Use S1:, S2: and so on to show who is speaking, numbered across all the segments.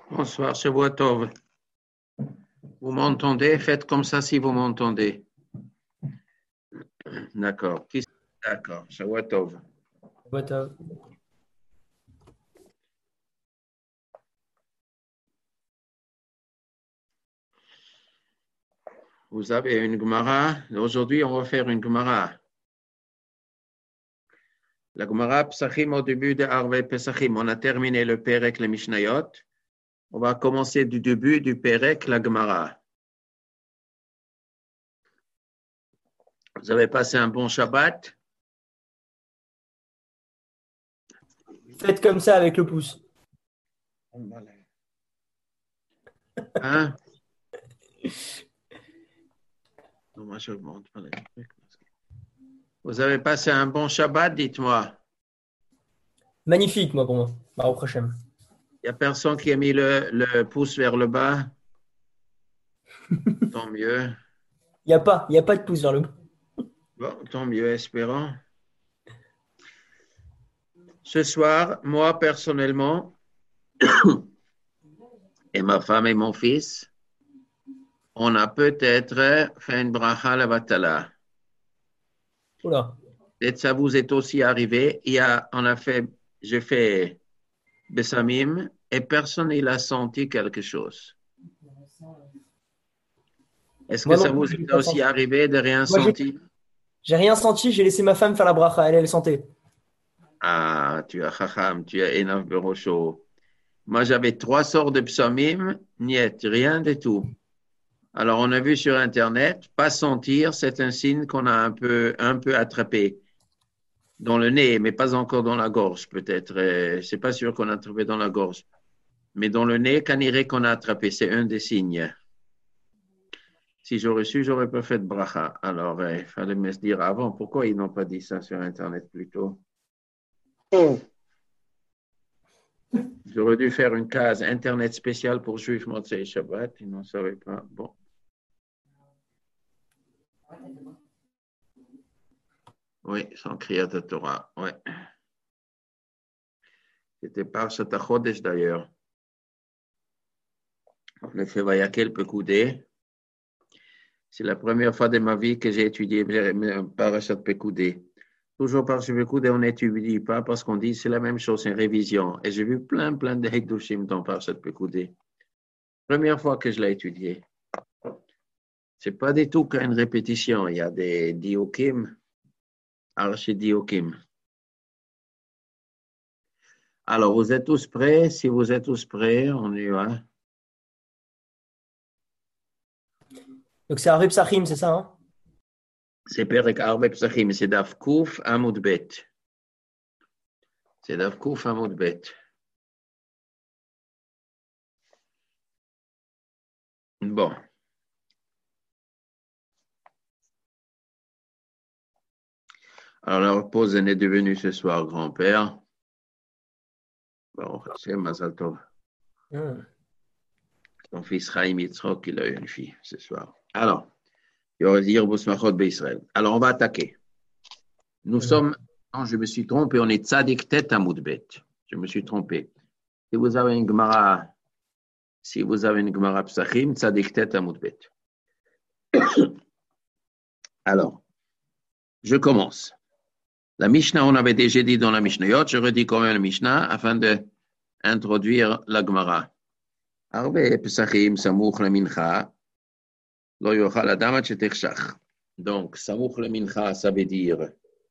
S1: Bonsoir, Shavua Tov. Vous m'entendez? Faites comme ça si vous m'entendez. D'accord. D'accord, Shavua Tov. Vous avez une Gemara. Aujourd'hui, on va faire une Gemara. La Gemara Pesachim au début de Arve Pesachim. On a terminé le Perek, le Mishnayot. On va commencer du début du Perek, la Gemara. Vous avez passé un bon Shabbat?
S2: Faites comme ça avec le pouce.
S1: Hein? Non, moi, je monte pas les trucs. Vous avez passé un bon Shabbat, dites-moi.
S2: Magnifique, moi, pour moi. Au prochain.
S1: Il n'y a personne qui a mis le pouce vers le bas? Tant mieux.
S2: Il n'y a pas de pouce vers le bas.
S1: Bon, tant mieux, espérons. Ce soir, moi, personnellement, et ma femme et mon fils, on a peut-être fait une bracha la batala.
S2: Oula.
S1: Peut-être ça vous est aussi arrivé. J'ai fait Bessamim et personne n'a senti quelque chose. Est-ce que
S2: Moi
S1: ça
S2: non
S1: vous
S2: plus, j'ai
S1: est
S2: pas
S1: aussi
S2: senti.
S1: arrivé de rien
S2: Moi,
S1: sentir?
S2: j'ai rien senti. J'ai laissé ma femme faire la bracha. Elle sentait.
S1: Ah, tu as chacham, tu as Enav Berosho. Moi, j'avais 3 sortes de psamim, niet, rien du tout. Alors, on a vu sur Internet, pas sentir, c'est un signe qu'on a un peu attrapé dans le nez, mais pas encore dans la gorge, peut-être. C'est pas sûr qu'on a attrapé dans la gorge. Mais dans le nez, canirait qu'on a attrapé, c'est un des signes. Si j'aurais su, j'aurais pas fait de bracha. Alors, il fallait me dire avant, pourquoi ils n'ont pas dit ça sur Internet plus tôt? J'aurais dû faire une case Internet spéciale pour Juifs Motzei Shabbat, ils n'en savaient pas. Bon. Oui, sans Kriyat Torah, ouais. C'était par Chodesh d'ailleurs. Le fait Vayakel Pekoudé. C'est la première fois de ma vie que j'ai étudié Parashat Pekoudé. Toujours Parashat Pekoudé, on n'étudie pas parce qu'on dit c'est la même chose, c'est une révision. Et j'ai vu plein de Hekdushim dans Parashat Pekoudé. Première fois que je l'ai étudié. C'est pas du tout qu'une répétition. Il y a des diokim, archi-diokim. Alors, vous êtes tous prêts? Si vous êtes tous prêts, on y va.
S2: Donc, c'est Arve Psachim, c'est ça, hein?
S1: C'est Perek Arbe Psachim, c'est Daf Kouf Amud Bet. C'est Daf Kouf Amud Bet. Bon. Alors, la repose est devenue ce soir grand-père. Bon, c'est Mazal Tov. Son fils Chaim Yitzhak, il a eu une fille ce soir. Alors, il va dire Bousmachot Beisraël. Alors, on va attaquer. Nous sommes, non, je me suis trompé, on est Tzadik Tet Amud Bet. Je me suis trompé. Si vous avez une Gemara Psachim, Tzadik Tet Amud Bet. Alors, je commence. La Mishnah, on avait déjà dit dans la Mishnayot, je redis quand même la Mishnah afin d'introduire la Gemara. Arbe Pesachim Samouch la Mincha, Lo Yochal Adam ad shetirshach. Donc, Samouch la Mincha, ça veut dire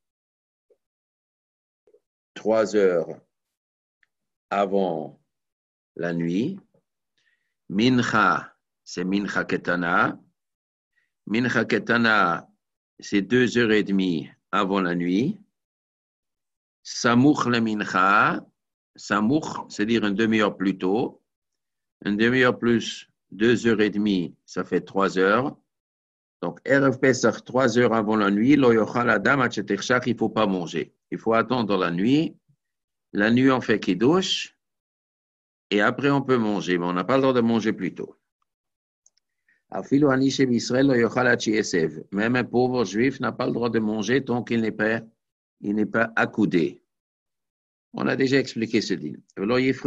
S1: 3 heures avant la nuit. Mincha, c'est Mincha Ketana. Mincha Ketana, c'est 2h30 avant la nuit. Samouch la Mincha, Samouch, c'est-à-dire une demi-heure plus tôt. Une demi-heure plus 2h30, ça fait 3 heures. Donc, Erev Pesach, 3 heures avant la nuit, Lo yochal adam ad shetirshach, il ne faut pas manger. Il faut attendre la nuit. La nuit, on fait kiddush. Et après, on peut manger, mais on n'a pas le droit de manger plus tôt. Afilu ani sheb'Israël lo yochal ad sheyesev. Même un pauvre juif n'a pas le droit de manger tant qu'il n'est pas accoudé. On a déjà expliqué ce din. Et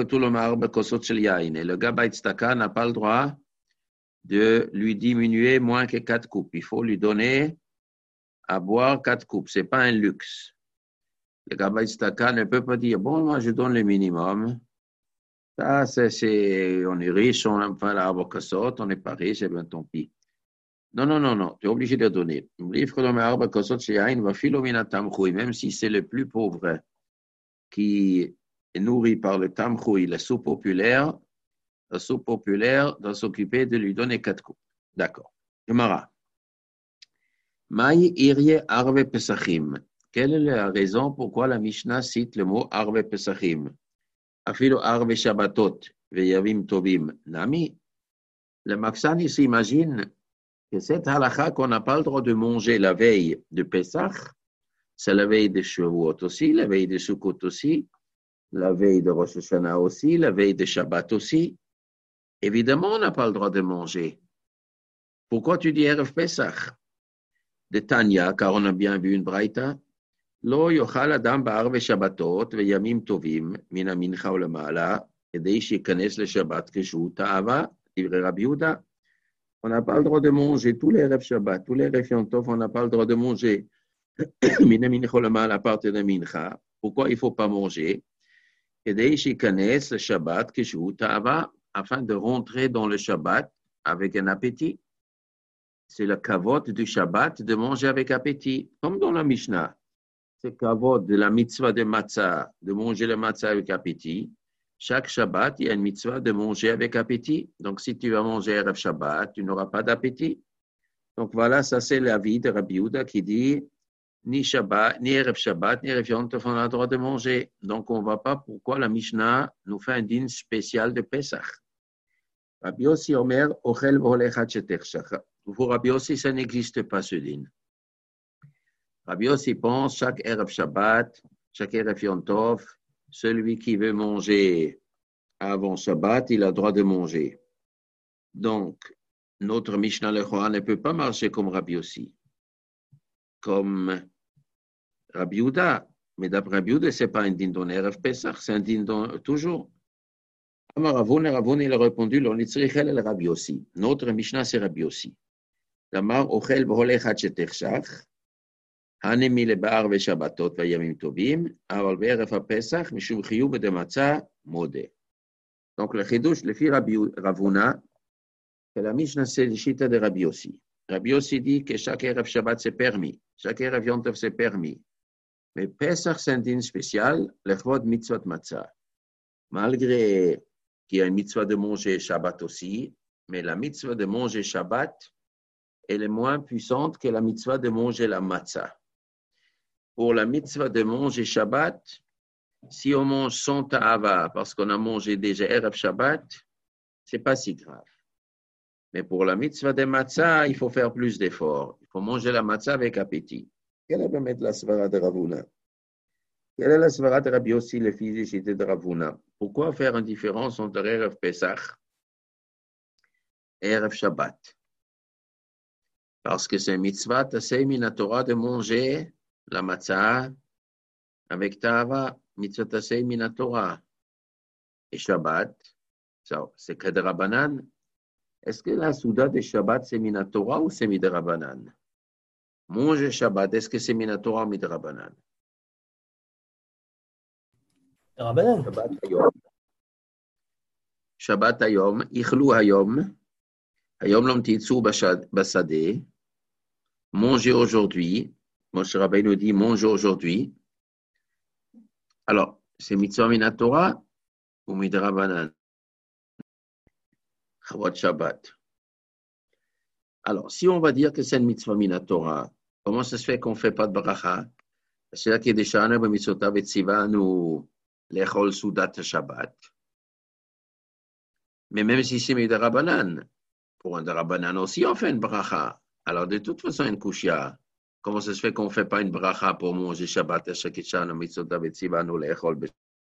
S1: le Gabait Staka n'a pas le droit de lui diminuer moins que 4 coupes. Il faut lui donner à boire 4 coupes. Ce n'est pas un luxe. Le Gabait Staka ne peut pas dire, bon, moi, je donne le minimum. Ça, on est riche, on aime pas l'arbre cassot, on n'est pas riche, et bien tant pis. Non, non, non, non, tu es obligé de donner. Même si c'est le plus pauvre qui est nourri par le tamchoui, la soupe populaire doit s'occuper de lui donner 4 coupes. D'accord. Gemara. Maï irie arve pesachim. Quelle est la raison pourquoi la Mishnah cite le mot arve pesachim? Afilo arve shabbatot veyavim tovim. Nami. Le Maxani s'imagine que cette halakha qu'on n'a pas le droit de manger la veille de Pesach, c'est la veille de Shavuot aussi, la veille de Sukkot aussi, la veille de Rosh Hashanah aussi, la veille de Shabbat aussi. Évidemment, on n'a pas le droit de manger. Pourquoi tu dis Erev Pesach? De Tanya, car on a bien vu une braïta. Lo yochal adam ba'arve Shabbatot ve'yamim tovim min ha-mincha u'lema'ala kedei sheyikanes le-Shabbat keshu ta'ava divrei Rabbi Yehuda. On n'a pas le droit de manger tous les Erev Shabbat, tous les Erev Yom Tov, on n'a pas le droit de manger min ha-mincha u'lema'ala à partir de mincha. Pourquoi il ne faut pas manger? Kedei sheyikanes le-Shabbat keshu ta'ava, afin de rentrer dans le Shabbat avec un appétit. C'est le kavod du Shabbat de manger avec appétit, comme dans la Mishnah. C'est kavod de la mitzvah de matzah, de manger le matzah avec appétit. Chaque Shabbat, il y a une mitzvah de manger avec appétit. Donc, si tu vas manger Erev Shabbat, tu n'auras pas d'appétit. Donc, voilà, ça c'est l'avis de Rabbi Yehuda qui dit ni Shabbat, ni Erev Shabbat, ni Erev Yom Tov, on a le droit de manger. Donc, on ne voit pas pourquoi la Mishnah nous fait un dîner spécial de Pesach. Rabbi Yossi Omer, Ochel v'olech ad shetershach. Pour Rabbi Yossi, ça n'existe pas ce dîner. Rabbi Yossi pense chaque Erev Shabbat, chaque Erev Yom Tov, celui qui veut manger avant Shabbat, il a le droit de manger. Donc, notre Mishnah Lechoa ne peut pas marcher comme Rabbi Yossi, comme Rabbi Yehuda. Mais d'après Rabbi Yehuda, ce n'est pas un din don Erev Pesach, c'est un din don toujours. Amar Ravon, il a répondu, Rabbi Yossi. Notre Mishnah, c'est Rabbi Yossi. Damar Ochel v'holech ad shetershach. הנמי לבער ושבתות וימים טובים, אבל בערב הפסח משום חיוב בדמצה מודה. Donc le chidouche, le fit Ravuna, que la Mishnah c'est le chita de Rabbi Yossi. Rabbi Yossi dit que chaque Erev Shabbat c'est permis, chaque Erev Yom Tov c'est permis. Mais Pesach c'est un din spécial, le chvod mitzvot matzah. Malgré qu'il y a une mitzvah de manger Shabbat aussi, mais la mitzvah de manger Shabbat, elle est moins puissante que la mitzvah de manger la matzah. Pour la mitzvah de manger Shabbat, si on mange sans ta'ava parce qu'on a mangé déjà Erev Shabbat, c'est pas si grave. Mais pour la mitzvah de matzah, il faut faire plus d'efforts. Il faut manger la matzah avec appétit. Quelle est la svara de Ravuna? Quelle est la svara de Rabbi Yossi, le fils de Ravuna? Pourquoi faire une différence entre Erev Pesach et Erev Shabbat? Parce que c'est mitzvah tasei min Torah de manger la matzah avec ta'ava, mitzvah tasei min Torah. Et Shabbat, c'est Kedrabanan. Est-ce que la souda de Shabbat c'est min Torah ou c'est midrabanan? Manger Shabbat, est-ce que c'est min Torah ou midrabanan?
S2: Rabbanan.
S1: Shabbat Hayom, Ichlu Hayom, Hayom Lom Titsu Basade, manger aujourd'hui. Moshe Rabbeinu dit manger aujourd'hui. Alors, c'est mitzvah min Torah ou midrabanan? Chavot Shabbat. Alors, si on va dire que c'est une mitzvah min Torah, comment ça se fait qu'on ne fait pas de bracha? C'est là qu'il y a des shana b'mitzotav et tzivanu lechol sudat Shabbat. Mais même si c'est midrabanan, pour un drabanan aussi, on fait une bracha. Alors, de toute façon, une kushia. Comment ça se fait qu'on ne fait pas une bracha pour manger Shabbat à chaque shana b'mitzotav et tzivanu lechol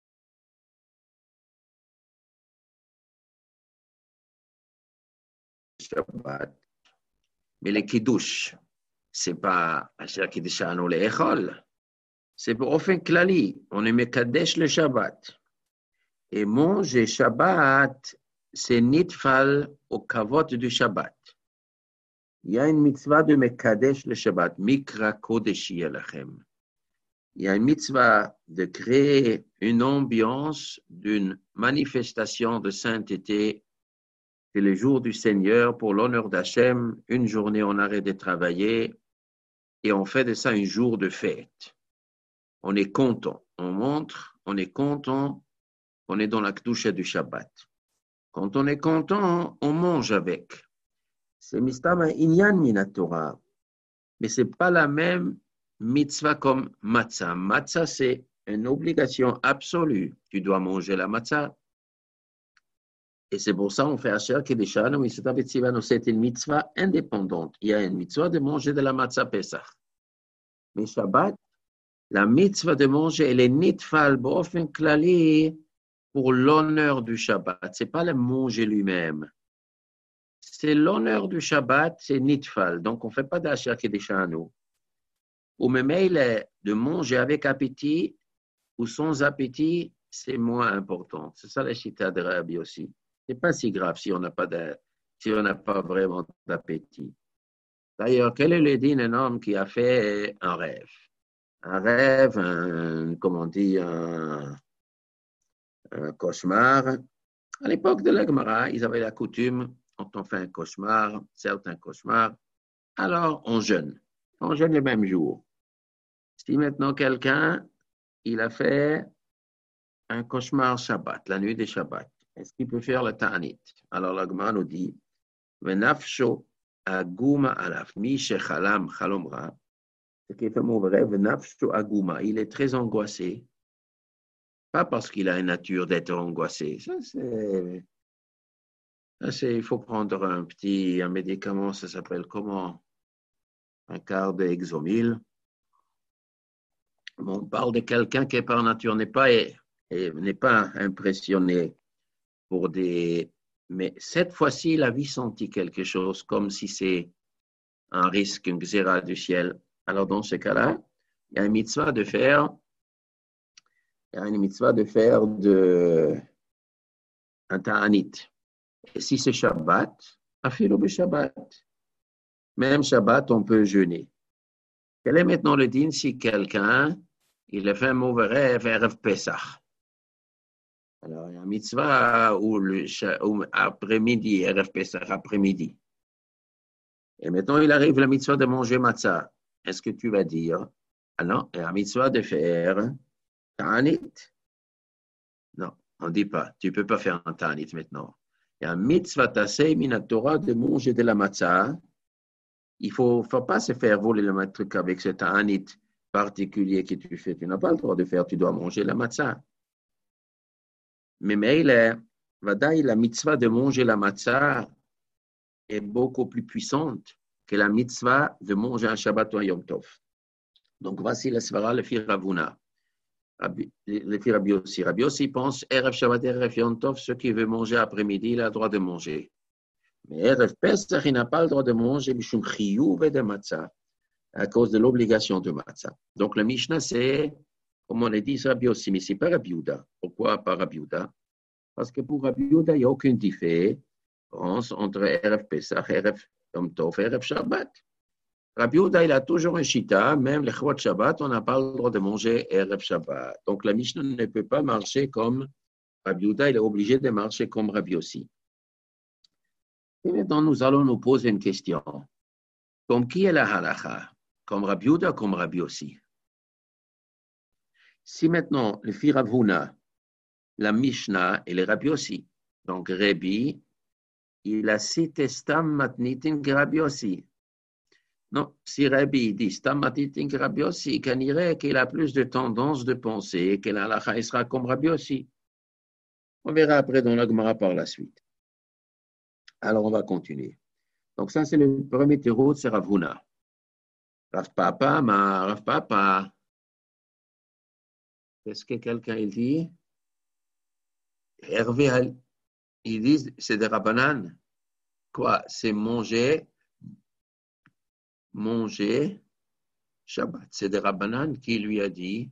S1: Shabbat? Mais les kiddush, c'est pas Asher Kiddishanu Le'echol. c'est באופן כללי, on est מקדש לשבת. Et manger Shabbat, c'est nitfal au kavod du Shabbat. Il y a une mitzvah de mekadesh le Shabbat, mikra kodeshi alachem. Il y a une mitzvah de créer une ambiance d'une manifestation de sainteté. C'est le jour du Seigneur pour l'honneur d'Hachem, une journée on arrête de travailler et on fait de ça un jour de fête. On est content, on montre, on est content, on est dans la kedusha du Shabbat. Quand on est content, on mange avec. C'est mistam inyan min Torah, mais c'est pas la même mitzvah comme matzah. Matzah, c'est une obligation absolue. Tu dois manger la matzah. Et c'est pour ça qu'on fait Asher Kedeshanu, c'est une mitzvah indépendante. Il y a une mitzvah de manger de la matzah Pesach. Mais Shabbat, la mitzvah de manger, elle est nitfal b'ofen klali pour l'honneur du Shabbat. C'est pas le manger lui-même. C'est l'honneur du Shabbat, c'est nitfal. Donc, on ne fait pas d'Asher Kedeshanu. Ou même de manger avec appétit ou sans appétit, c'est moins important. C'est ça la chita de Rabbi aussi. C'est pas si grave si on n'a pas vraiment d'appétit. D'ailleurs, quel est le din d'un homme qui a fait un rêve? Un rêve, un cauchemar. À l'époque de la Gemara, ils avaient la coutume, quand on fait un cauchemar, certains cauchemars, alors on jeûne le même jour. Si maintenant quelqu'un, il a fait un cauchemar Shabbat, la nuit des Shabbat, est-ce qu'il peut faire le ta'anit? Alors la Gemara nous dit, Venafsho aguma alaf, mi shechalam chalomra, ce qui est vraiment vrai, Venafsho aguma, il est très angoissé, pas parce qu'il a une nature d'être angoissé, il faut prendre un médicament, ça s'appelle comment? Un quart d'Exomil. On parle de quelqu'un qui par nature n'est pas impressionné pour des... Mais cette fois-ci, il a senti quelque chose, comme si c'est un risque, une xéra du ciel. Alors dans ce cas-là, il y a une mitzvah de faire un ta'anit. Et si c'est Shabbat, afilo be Shabbat. Même Shabbat, on peut jeûner. Quel est maintenant le din si quelqu'un, il a fait un mauvais rêve, Erev Pesach? Alors, il y a un mitzvah ou après-midi, Erev Pesach, après-midi. Et maintenant, il arrive la mitzvah de manger matzah. Est-ce que tu vas dire, ah non, il y a un mitzvah de faire ta'anit? Non, on ne dit pas. Tu ne peux pas faire un ta'anit maintenant. Il y a un mitzvah tasei min Torah de manger de la matzah. Il ne faut pas se faire voler le truc avec ce ta'anit particulier que tu fais. Tu n'as pas le droit de faire, tu dois manger la matzah. Mais la mitzvah de manger la matzah est beaucoup plus puissante que la mitzvah de manger un Shabbat ou un Yom Tov. Donc voici la svara, le fir Ravuna. Le fir Rabbi Yossi. Rabbi Yossi pense, Erev Shabbat, Erev Yom Tov, ceux qui veulent manger après-midi, il a le droit de manger. Mais Erev Pesach, il n'a pas le droit de manger Mishum Chiyuv de matzah, à cause de l'obligation de matzah. Donc le Mishnah, c'est, comme on l'a dit, c'est Rabbi Yossi, mais ce n'est pas Rabbi Yehuda. Pourquoi pas Rabbi Yehuda? Parce que pour Rabbi Yehuda, il n'y a aucune différence entre Erev Pesach, Erev Yom Tov et Erev Shabbat. Rabbi Yehuda, il a toujours un shita, même les Chouat Shabbat, on n'a pas le droit de manger Erev Shabbat. Donc la Mishnah ne peut pas marcher comme Rabbi Yehuda, il est obligé de marcher comme Rabbi Yossi. Et maintenant, nous allons nous poser une question. Comme qui est la halacha? Comme Rabbi Yehuda, comme Rabbi Yossi? Si maintenant, le Fir Ravuna, la Mishnah et le Rabbi Yossi, donc Rabbi, il a cité Stam Matnitin que Rabbi Yossi. Non, si Rabbi dit Stam Matnitin que Rabbi Yossi, qu'on dirait qu'il a plus de tendance de penser que la halacha sera comme Rabbi Yossi. On verra après dans la Gemara par la suite. Alors, on va continuer. Donc, ça, c'est le premier terreau, c'est Ravuna. Rav Papa. Qu'est-ce que quelqu'un dit? Hervé, ils disent, c'est des Rabbanan. Quoi? C'est manger Shabbat. C'est de Rabbanan qui lui a dit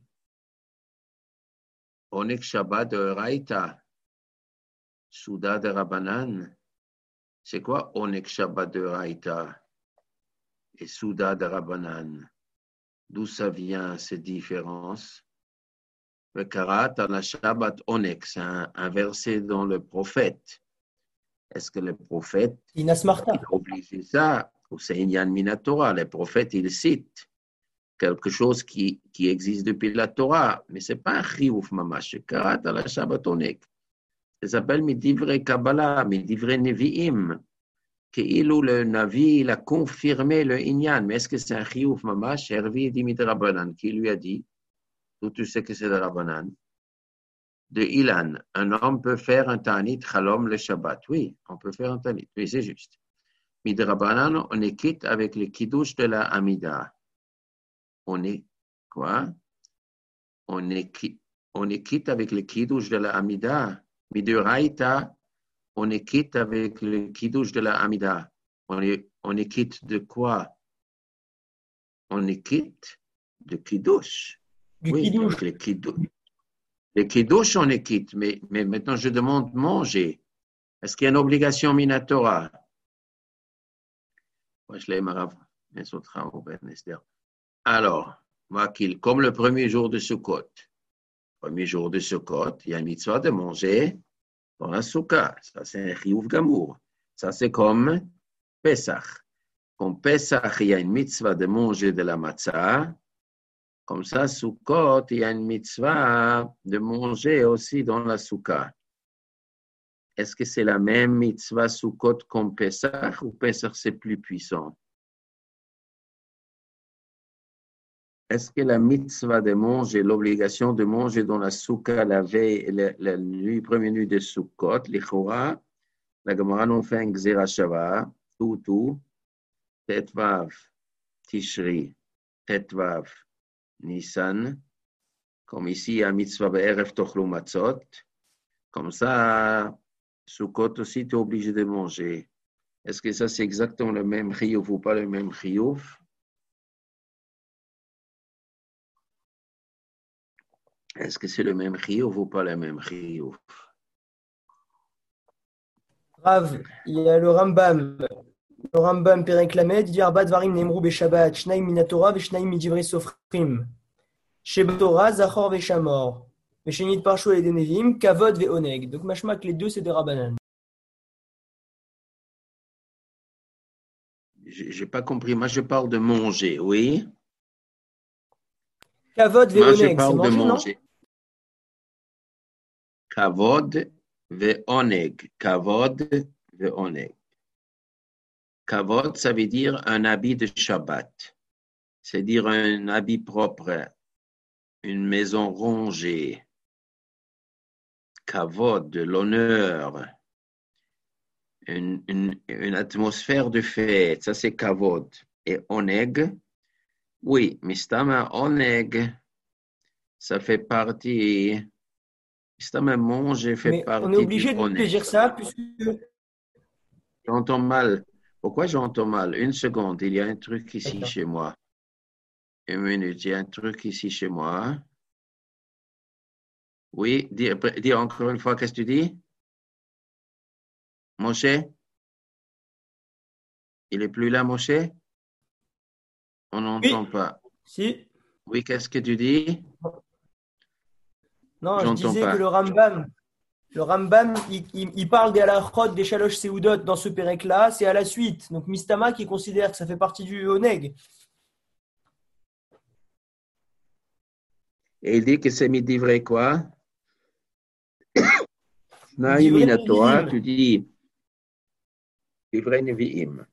S1: Onek Shabbat de Raïta. Souda de Rabbanan. C'est quoi Onek Shabbat de Raïta et Souda de Rabbanan? D'où ça vient ces différences? Le Karat la Shabbat Onek, c'est un verset dans le prophète. Est-ce que le prophète
S2: Il a
S1: obligé ça? Ou c'est Inyan Minatora? Le prophète, il cite quelque chose qui existe depuis la Torah, mais ce n'est pas un chiouf mamash, c'est Karat à la Shabbat Onek. Ça s'appelle Midivre Kabbalah, Midivre Nevi'im. Qu'ilou le Navi, il a confirmé le Inyan, mais est-ce que c'est un chiouf mamash? Hervi dit Midrabanan, qui lui a dit, tu sais que c'est de Rabbanan, de Ilan, un homme peut faire un tanit chalom le Shabbat. Oui, on peut faire un tanit, oui, c'est juste. Midrabanan, on est quitte avec le kiddush de la Amida. On est quoi? On est quitte avec le kiddush de la Amida. Miduraïta, on est quitte avec le kiddush de la Amida. On est quitte de quoi? On est quitte de kiddush. Oui, avec le kiddush. Le kiddush, on est quitte, mais maintenant je demande manger. Est-ce qu'il y a une obligation minatora? Alors, comme le premier jour de Sukkot, il y a une mitzvah de manger dans la soukha. Ça, c'est un chiyuv gamour. Ça, c'est comme Pesach. Comme Pesach, il y a une mitzvah de manger de la matzah. Comme ça, Sukkot, il y a une mitzvah de manger aussi dans la soukha. Est-ce que c'est la même mitzvah Sukkot comme Pesach ou Pesach c'est plus puissant? Est-ce que la mitzvah de manger, l'obligation de manger dans la soukha la veille, la nuit, première nuit de Sukkot, l'Ichora, la Gemara nous fait un Gzera Shava, tout, Tetvav, Tishri, Tetvav, Nissan, comme ici, à mitzvah be'erev tochlu matzot, comme ça, Sukkot aussi, tu es obligé de manger. Est-ce que ça, c'est exactement le même chiyuv ou pas le même chiyuv? Est-ce que c'est le même chiyuv ou pas le même chiyuv?
S2: Rav, il y a le Rambam. Le Rambam Perek Lamed, il dit Arba Dvarim Nemru Beshabbat, Shnaim Minatora, Veshnaim Midivre Sofrim. Shebatora, Zachor Veshamor. Veshenit Parsho et Denevim, Kavod Veoneg. Donc, machma que les deux, c'est des Rabbanan.
S1: Je n'ai pas compris. Moi, je parle de manger, oui.
S2: Kavod
S1: Moi, je
S2: Veoneg, c'est
S1: parle de
S2: manger, non?
S1: manger. Kavod ve'oneg. Kavod ve'oneg. Kavod, ça veut dire un habit de Shabbat. C'est-à-dire un habit propre, une maison rangée. Kavod, de l'honneur, une atmosphère de fête. Ça, c'est Kavod. Et oneg, oui, mistama oneg, ça fait partie. Mistama manger fait
S2: Mais
S1: partie
S2: on est obligé
S1: du
S2: de
S1: oneg.
S2: dire ça, puisque.
S1: J'entends mal. Pourquoi j'entends mal? Une seconde, il y a un truc ici chez moi. Une minute, il y a un truc ici chez moi. Oui, dis encore une fois, qu'est-ce que tu dis? Moshe? Il n'est plus là, Moshe? On n'entend
S2: Oui,
S1: pas.
S2: si.
S1: Oui, qu'est-ce que tu dis?
S2: Non, je
S1: J'entends
S2: disais que
S1: pas.
S2: le Rambam, il parle des halachot, des shalosh seudot dans ce pérec-là, c'est à la suite. Donc Mistama qui considère que ça fait partie du oneg.
S1: Et il dit que c'est midi vrai quoi?
S2: Divrei
S1: Naïminatora,
S2: Nevi'im.
S1: tu dis Divrei Nevi'im.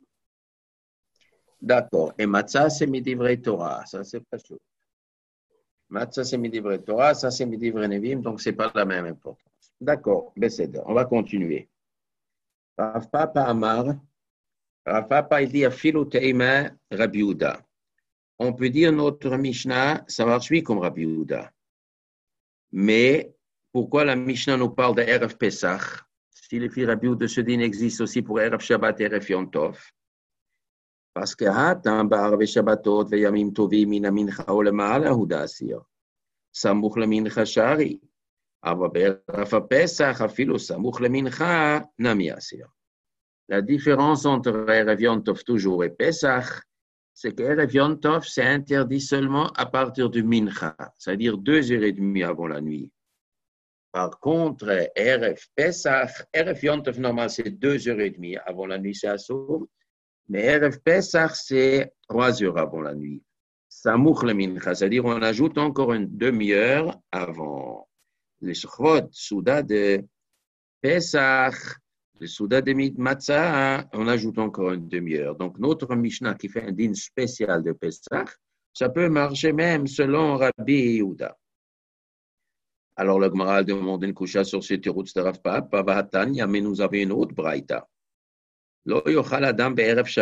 S1: D'accord. Et Matzah, c'est midi vrai Torah. Ça, c'est pas chaud. Matzah, c'est midi vrai Torah. Ça, c'est midi vrai Nevi'im. Donc, c'est pas la même importance. D'accord. Besséder. On va continuer. Rav Papa Amar. Rav Papa, il dit Afilu Teima Rabbi Yehuda. On peut dire notre Mishnah, ça va suivre comme Rabbi Yehuda. Mais pourquoi la Mishnah nous parle de Erev Pesach? Si les filles Rabbi Yehuda se dit existe aussi pour Erev Shabbat et Erev Yom Tov. Parce que Hatan Ba'arve Shabbatot Veyamim Tovim Min Mincha Olema'ala Hudasir. Samuch Lemincha Shari. Aber Be'eraf Pesach Afilo Samuch Lemincha Nami Asir. La différence entre Erev Yom Tov toujours et Pesach, c'est qu'Erev Yom Tov, c'est interdit seulement à partir du Mincha, c'est-à-dire 2h30 avant la nuit. Par contre, Erev Pesach, Erev Yom Tov normal, c'est 2h30 avant la nuit, c'est Assour. Mais Erev Pesach, c'est 3 heures avant la nuit. Samuch le Mincha, c'est-à-dire on ajoute encore une demi-heure avant. Les Shechot, Souda de Pesach, le Souda de Matzah, on ajoute encore une demi-heure. Donc notre Mishnah qui fait un dîner spécial de Pesach, ça peut marcher même selon Rabbi Yehuda. Alors le Gemara demande une coucha sur ce tirout de Rav Papa, mais nous avons une autre braïta. Un homme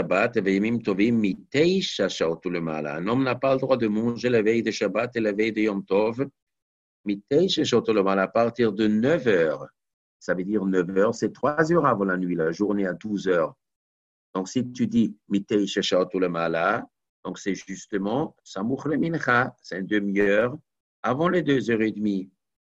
S1: n'a pas le droit de manger la veille de Shabbat et la veille de Yom Tov à partir de 9 heures. Ça veut dire 9 heures, c'est 3 heures avant la nuit, la journée à 12 heures. Donc si tu dis donc c'est justement Samuch le Mincha, c'est une demi-heure avant les 2h30.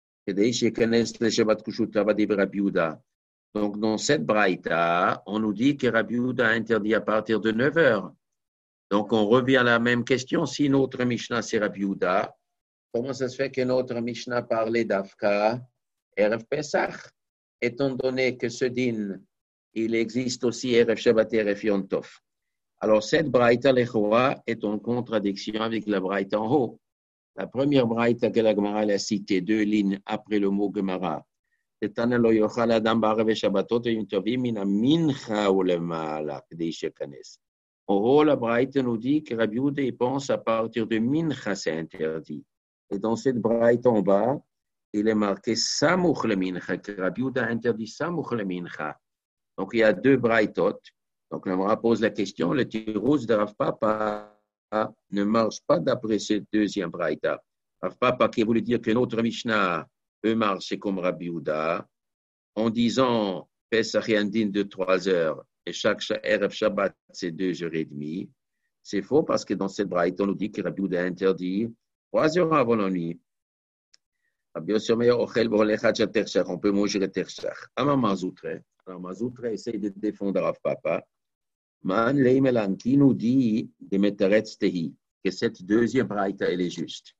S1: Donc, dans cette braïta, on nous dit que Rabbi Yehuda interdit à partir de 9 heures. Donc, on revient à la même question. Si notre Mishnah, c'est Rabbi Yehuda, comment ça se fait que notre Mishnah parlait d'Afka, Erev Pesach, étant donné que ce din, il existe aussi Erev Shabbat et Erev Yom Tov. Alors, cette braïta, l'Echora, est en contradiction avec la braïta en haut. La première braïta que la Gemara a citée, 2 lignes après le mot Gemara, en haut, la Braïta nous dit que Rabbi Yehuda pense à partir de Mincha, c'est interdit. Et dans cette Braïta en bas, il est marqué Samuch le Mincha, que Rabbi Yehuda interdit Samuch le Mincha. Donc il y a 2 Braïtot. Donc on me pose la question, le tirous de Rav Papa ne marche pas d'après cette deuxième Braïta. Rav Papa qui voulait dire que notre Mishnah peut marcher comme Rabbi Yehuda, en disant Pesach et un dîner de 3 heures et chaque Erev Shabbat c'est 2h30. C'est faux parce que dans cette braïta on nous dit que Rabbi Yehuda interdit 3 heures avant la nuit. On peut manger le terchach. Alors Mazoutre essaye de défendre Rav Papa. Man Leimelan qui nous dit de Metaretz Tehi que cette deuxième braïta elle est juste.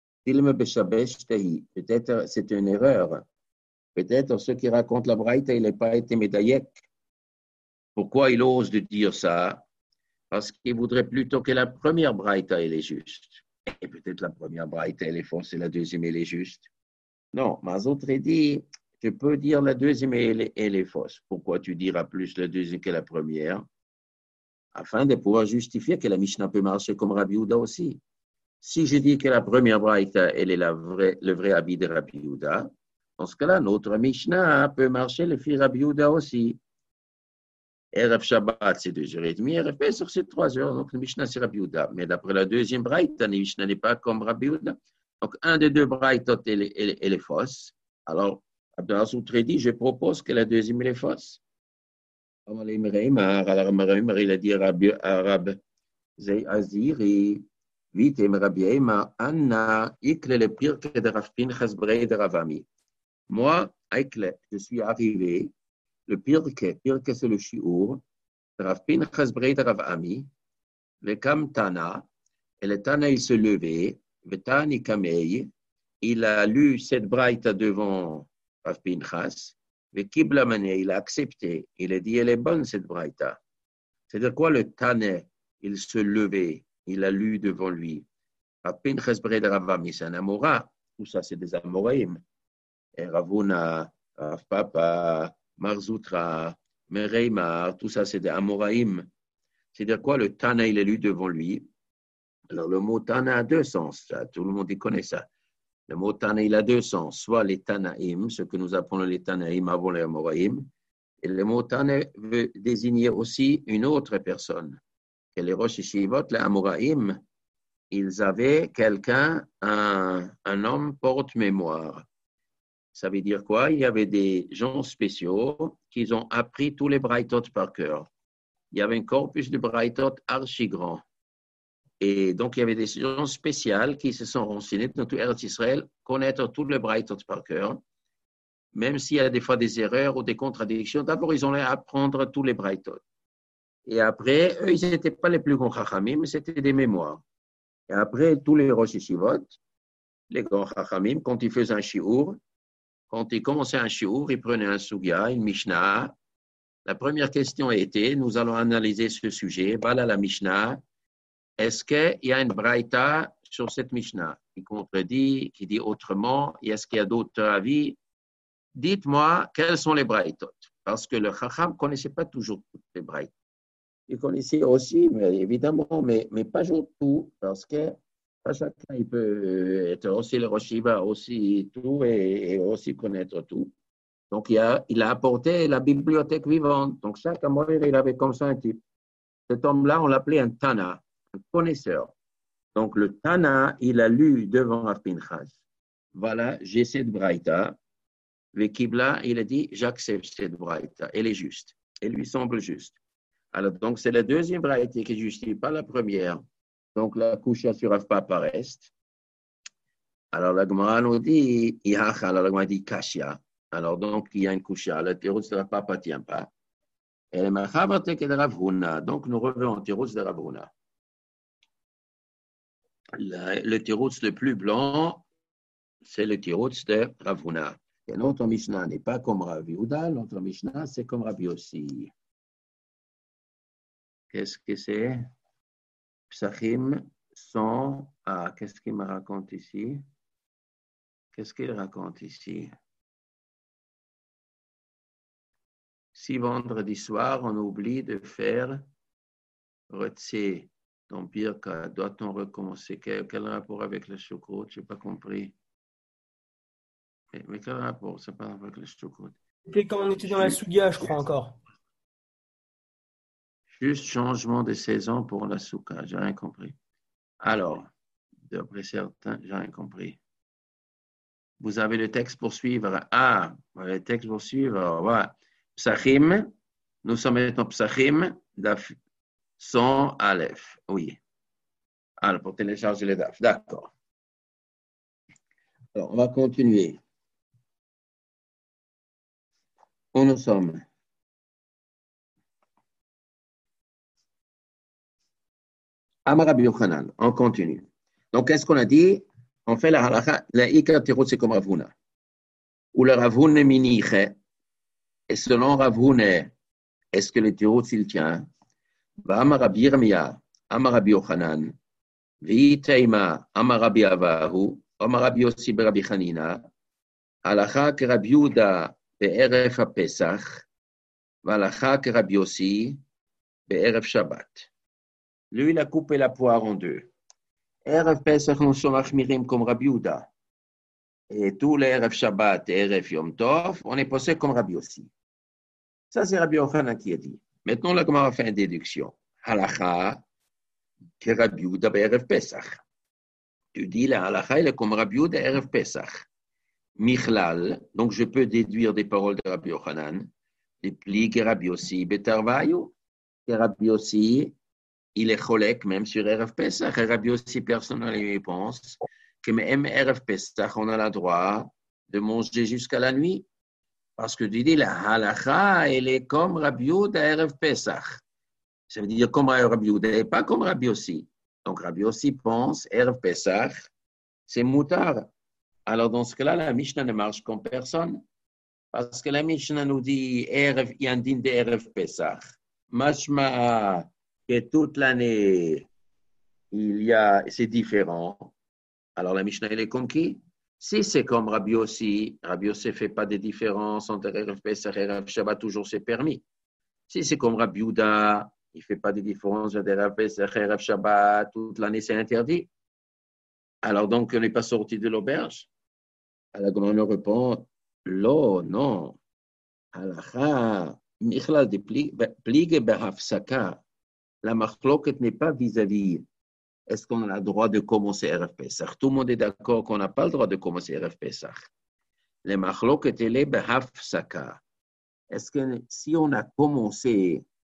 S1: Peut-être c'est une erreur. Peut-être ceux qui racontent la braïta, il n'a pas été médaillek. Pourquoi il ose de dire ça? Parce qu'il voudrait plutôt que la première braïta, elle est juste. Et peut-être la première braïta, elle est fausse et la deuxième, elle est juste. Non, Mazout dit, tu peux dire la deuxième, elle est fausse. Pourquoi tu diras plus la deuxième que la première? Afin de pouvoir justifier que la Mishnah peut marcher comme Rabbi Yehuda aussi. Si je dis que la première braïta, elle est le vrai habit de Rabbi Yehuda, dans ce cas-là, notre Mishnah peut marcher le fil Rabbi Yehuda aussi. Erev Shabbat, c'est 2h30, Erev Pesach, c'est 3 heures. Donc, le Mishnah, c'est Rabbi Yehuda. Mais d'après la deuxième braïta, le Mishnah n'est pas comme Rabbi Yehuda. Donc, un des 2 braïtot, elle est fausse. Alors, Abdel Soutre dit, je propose que la deuxième, elle est fausse. Alors, il a dit à Rabbi Aziri, vite, Rabbi Eima, Anna, ikle le pire que de Rav Pinchas Brei de Ravami. Moi, je suis arrivé, le pire que c'est le shiur, Rav Pinchas Brei de Ravami, le Kam Tana, et le Tana il se levait, le Tani Kamei, il a lu cette braïta devant Rav Pinchas, le Kibla Mané, il a accepté, il a dit elle est bonne cette braïta. C'est-à-dire quoi le Tana, il se levait, il a lu devant lui. Rav Pinchas Brei de Ravami, c'est un Amora, tout ça c'est des Amoraïm. Et Ravuna, Rav Papa, Marzoutra, Mereimar, tout ça c'est des Amoraïm. C'est-à-dire quoi? Le Tana, il est lu devant lui. Alors le mot Tana a 2 sens, ça, tout le monde y connaît ça. Le mot Tana, il a 2 sens, soit les Tanaïm, ce que nous appelons les Tanaïm avant les Amoraïm, et le mot Tana veut désigner aussi une autre personne. Et les Rosh Yeshivot, les Amoraïm, ils avaient quelqu'un, un homme porte-mémoire. Ça veut dire quoi? Il y avait des gens spéciaux qui ont appris tous les braïtot par cœur. il y avait un corpus de Braithot archi grand. Et donc, il y avait des gens spéciales qui se sont renseignés dans tout Eretz Israël, connaître tous les Braithot par cœur, même s'il y a des fois des erreurs ou des contradictions. D'abord, ils ont à apprendre tous les Braithot. Et après, eux, ils n'étaient pas les plus grands Chachamim, mais c'était des mémoires. Et après, tous les Rosh Yeshivot, les grands Chachamim, quand ils faisaient un shiur, quand ils commençaient un shiur, ils prenaient un sugya, une Mishnah. La première question était, nous allons analyser ce sujet. Voilà la Mishnah. Est-ce qu'il y a une braïta sur cette Mishnah qui contredit, qui dit autrement? Est-ce qu'il y a d'autres avis? Dites-moi, quels sont les braïtot? Parce que le Chacham ne connaissait pas toujours toutes les braïtot. Il connaissait aussi, mais évidemment, mais pas toujours tout, parce que pas chacun il peut être aussi le Rosh Yeshiva, aussi tout et aussi connaître tout. Donc, il a apporté la bibliothèque vivante. Donc, chaque Amoïr, il avait comme ça un type. Cet homme-là, on l'appelait un Tana, un connaisseur. Donc, le Tana, il a lu devant Rav Pinchas. Voilà, j'ai cette braïta. Le Kibla, il a dit, j'accepte cette braïta. Elle est juste. Elle lui semble juste. Alors, donc, c'est la deuxième braïta qui justifie, pas la première. Donc, la kusha sur Rav Papa reste. Alors, la Gemara nous dit, alors la Gemara dit kashya. Alors, donc, il y a une kusha. Le théros de Rav Papa ne tient pas. Et le machabatek est de Rav Huna. Donc, nous revenons au théros de Rav Huna. Le théros le plus blanc, c'est le théros de Rav Huna. Et notre Mishnah n'est pas comme Rav Yehuda, notre Mishnah, c'est comme Rav Yossi. Qu'est-ce que c'est? Psachim sont... Ah, qu'est-ce qu'il me raconte ici? Qu'est-ce qu'il raconte ici? Si vendredi soir, on oublie de faire Retsé, dans pire cas, doit-on recommencer? Quel rapport avec le choucroute? Je n'ai pas compris. Mais quel rapport? C'est pas avec le choucroute.
S2: C'était quand on était dans la Soudia, je crois encore.
S1: Juste changement de saison pour la souka, j'ai rien compris. Alors, d'après certains, j'ai rien compris. Vous avez le texte pour suivre. Ah, le texte pour suivre. Voilà. Psachim, nous sommes maintenant Psachim, Daf 100 Aleph. Oui. Alors, pour télécharger les Daf. D'accord. Alors, on va continuer. Où nous sommes? Amar Rabbi Yochanan, on continue. Donc, qu'est-ce qu'on a dit? On fait la halakha, la ikar tirot, c'est comme Rav Huna. Ou le Rav Huna miniche, et selon Rav Huna, est-ce que le tirot, s'il tient? Va Amar Rabbi Yirmiyah, Amar Rabbi Yochanan, Vi Teima, Amar Rabbi Avahu, Amar Rabbi Yossi Rabbi Chanina, halakha que Rabbi Yuda be'eref ha-Pesach, halakha que Rabbi Yossi be'eref Shabbat. Lui, il a coupé la poire en deux. Erev Pesach, nous sommes achmirim comme Rabbi Yehuda. Et tous les Erev Shabbat et Erev Yom Tov, on est posé comme Rabbi Yossi. Ça, c'est Rabbi Yochanan qui a dit. Maintenant, la Gemara fait une déduction. Halakha, que Rabbi Yehuda Erev Pesach. Tu dis, la halakha, il est comme Rabbi Yehuda Erev Pesach. Michlal, donc je peux déduire des paroles de Rabbi Yochanan. Des plis que Rabbi Yossi Betarvayu. Que Rabbi Yossi, il est cholek même sur Erev Pesach. Et Rabbi Yossi, personnellement, pense que même Erev Pesach, on a le droit de manger jusqu'à la nuit. Parce que tu dis, la halakha, elle est comme Rabbi Yehuda Erev Pesach. Ça veut dire comme Rabbi Yehuda et pas comme Rabbi Yossi. Donc Rabbi Yossi pense, Erev Pesach, c'est moutar. Alors dans ce cas-là, la Mishnah ne marche comme personne. Parce que la Mishnah nous dit, Erev, il y a un din de Erev Pesach. Mashma, que toute l'année, c'est différent. Alors la Mishnah, elle est comme qui? Si c'est comme Rabbi Yossi ne fait pas de différence entre Erev Pesach et Erev Shabbat, toujours c'est permis. Si c'est comme Rabbi Yehuda, il ne fait pas de différence entre Erev Pesach et Erev Shabbat, toute l'année c'est interdit. Alors donc, on n'est pas sorti de l'auberge. Alors comment on répond? Non. Halakha, Michlal de plige behafsaka. La machloket n'est pas vis-à-vis. Est-ce qu'on a le droit de commencer Erev Pesach? Tout le monde est d'accord qu'on n'a pas le droit de commencer Erev Pesach. Les machloket, elle est behafsaka. Est-ce que si on a commencé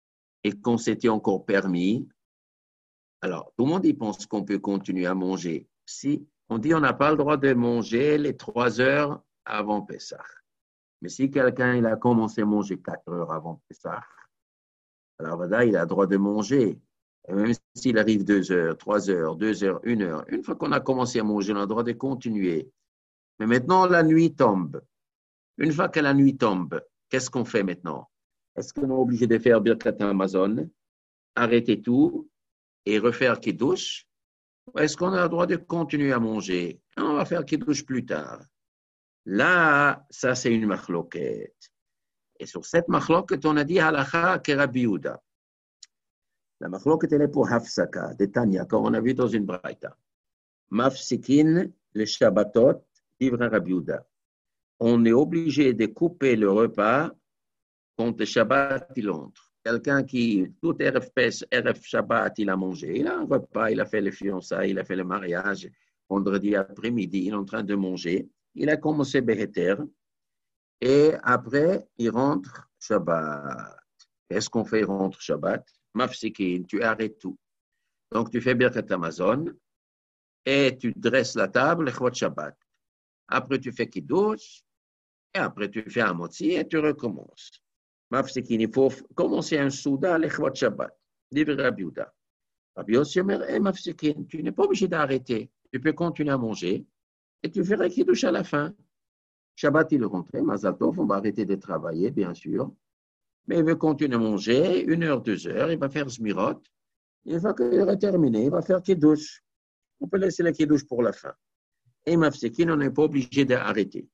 S1: et qu'on s'était encore permis, alors tout le monde y pense qu'on peut continuer à manger. Si on dit on n'a pas le droit de manger les 3 heures avant Pessah. Mais si quelqu'un il a commencé à manger 4 heures avant Pessah, alors voilà, il a le droit de manger. Et même s'il arrive 2 heures, 3 heures, 2 heures, 1 heure, une fois qu'on a commencé à manger, on a le droit de continuer. Mais maintenant, la nuit tombe. Une fois que la nuit tombe, qu'est-ce qu'on fait maintenant? Est-ce qu'on est obligé de faire Birkat Amazon, arrêter tout et refaire Kiddush? Ou est-ce qu'on a le droit de continuer à manger? On va faire Kiddush plus tard. Là, ça c'est une machloket. Et sur cette machloket, on a dit halakha ke Rabbi Yehuda. La machloket, elle est pour Hafsaka, de Tanya, comme on a vu dans une braïta. Mafsikin, le Shabbatot, livre Rabbi Yehuda. On est obligé de couper le repas quand le Shabbat il entre. Quelqu'un qui, tout RF Shabbat, il a mangé, il a un repas, il a fait les fiançailles, il a fait le mariage, vendredi après-midi, il est en train de manger, il a commencé Beheter, et après, il rentre Shabbat. Qu'est-ce qu'on fait, il rentre Shabbat? Mafsikin, tu arrêtes tout. Donc, tu fais Birkat Amazon, et tu dresses la table, le Shabbat. Après, tu fais Kiddush, et après, tu fais un motzi et tu recommences. Mafsikin, il faut commencer un souda, l'Echvat Shabbat. Livre Rabbi Yehuda. Rabbi Yossi Omer, Mafsikin, tu n'es pas obligé d'arrêter. Tu peux continuer à manger et tu feras Kiddush à la fin. Shabbat, il est rentré, Mazal Tov, on va arrêter de travailler, bien sûr. Mais il veut continuer à manger, 1 heure, 2 heures, il va faire Zmirot. Une fois qu'il aura terminé, il va faire Kiddush. On peut laisser le Kiddush pour la fin. Et Mafsikin, on n'est pas obligé d'arrêter.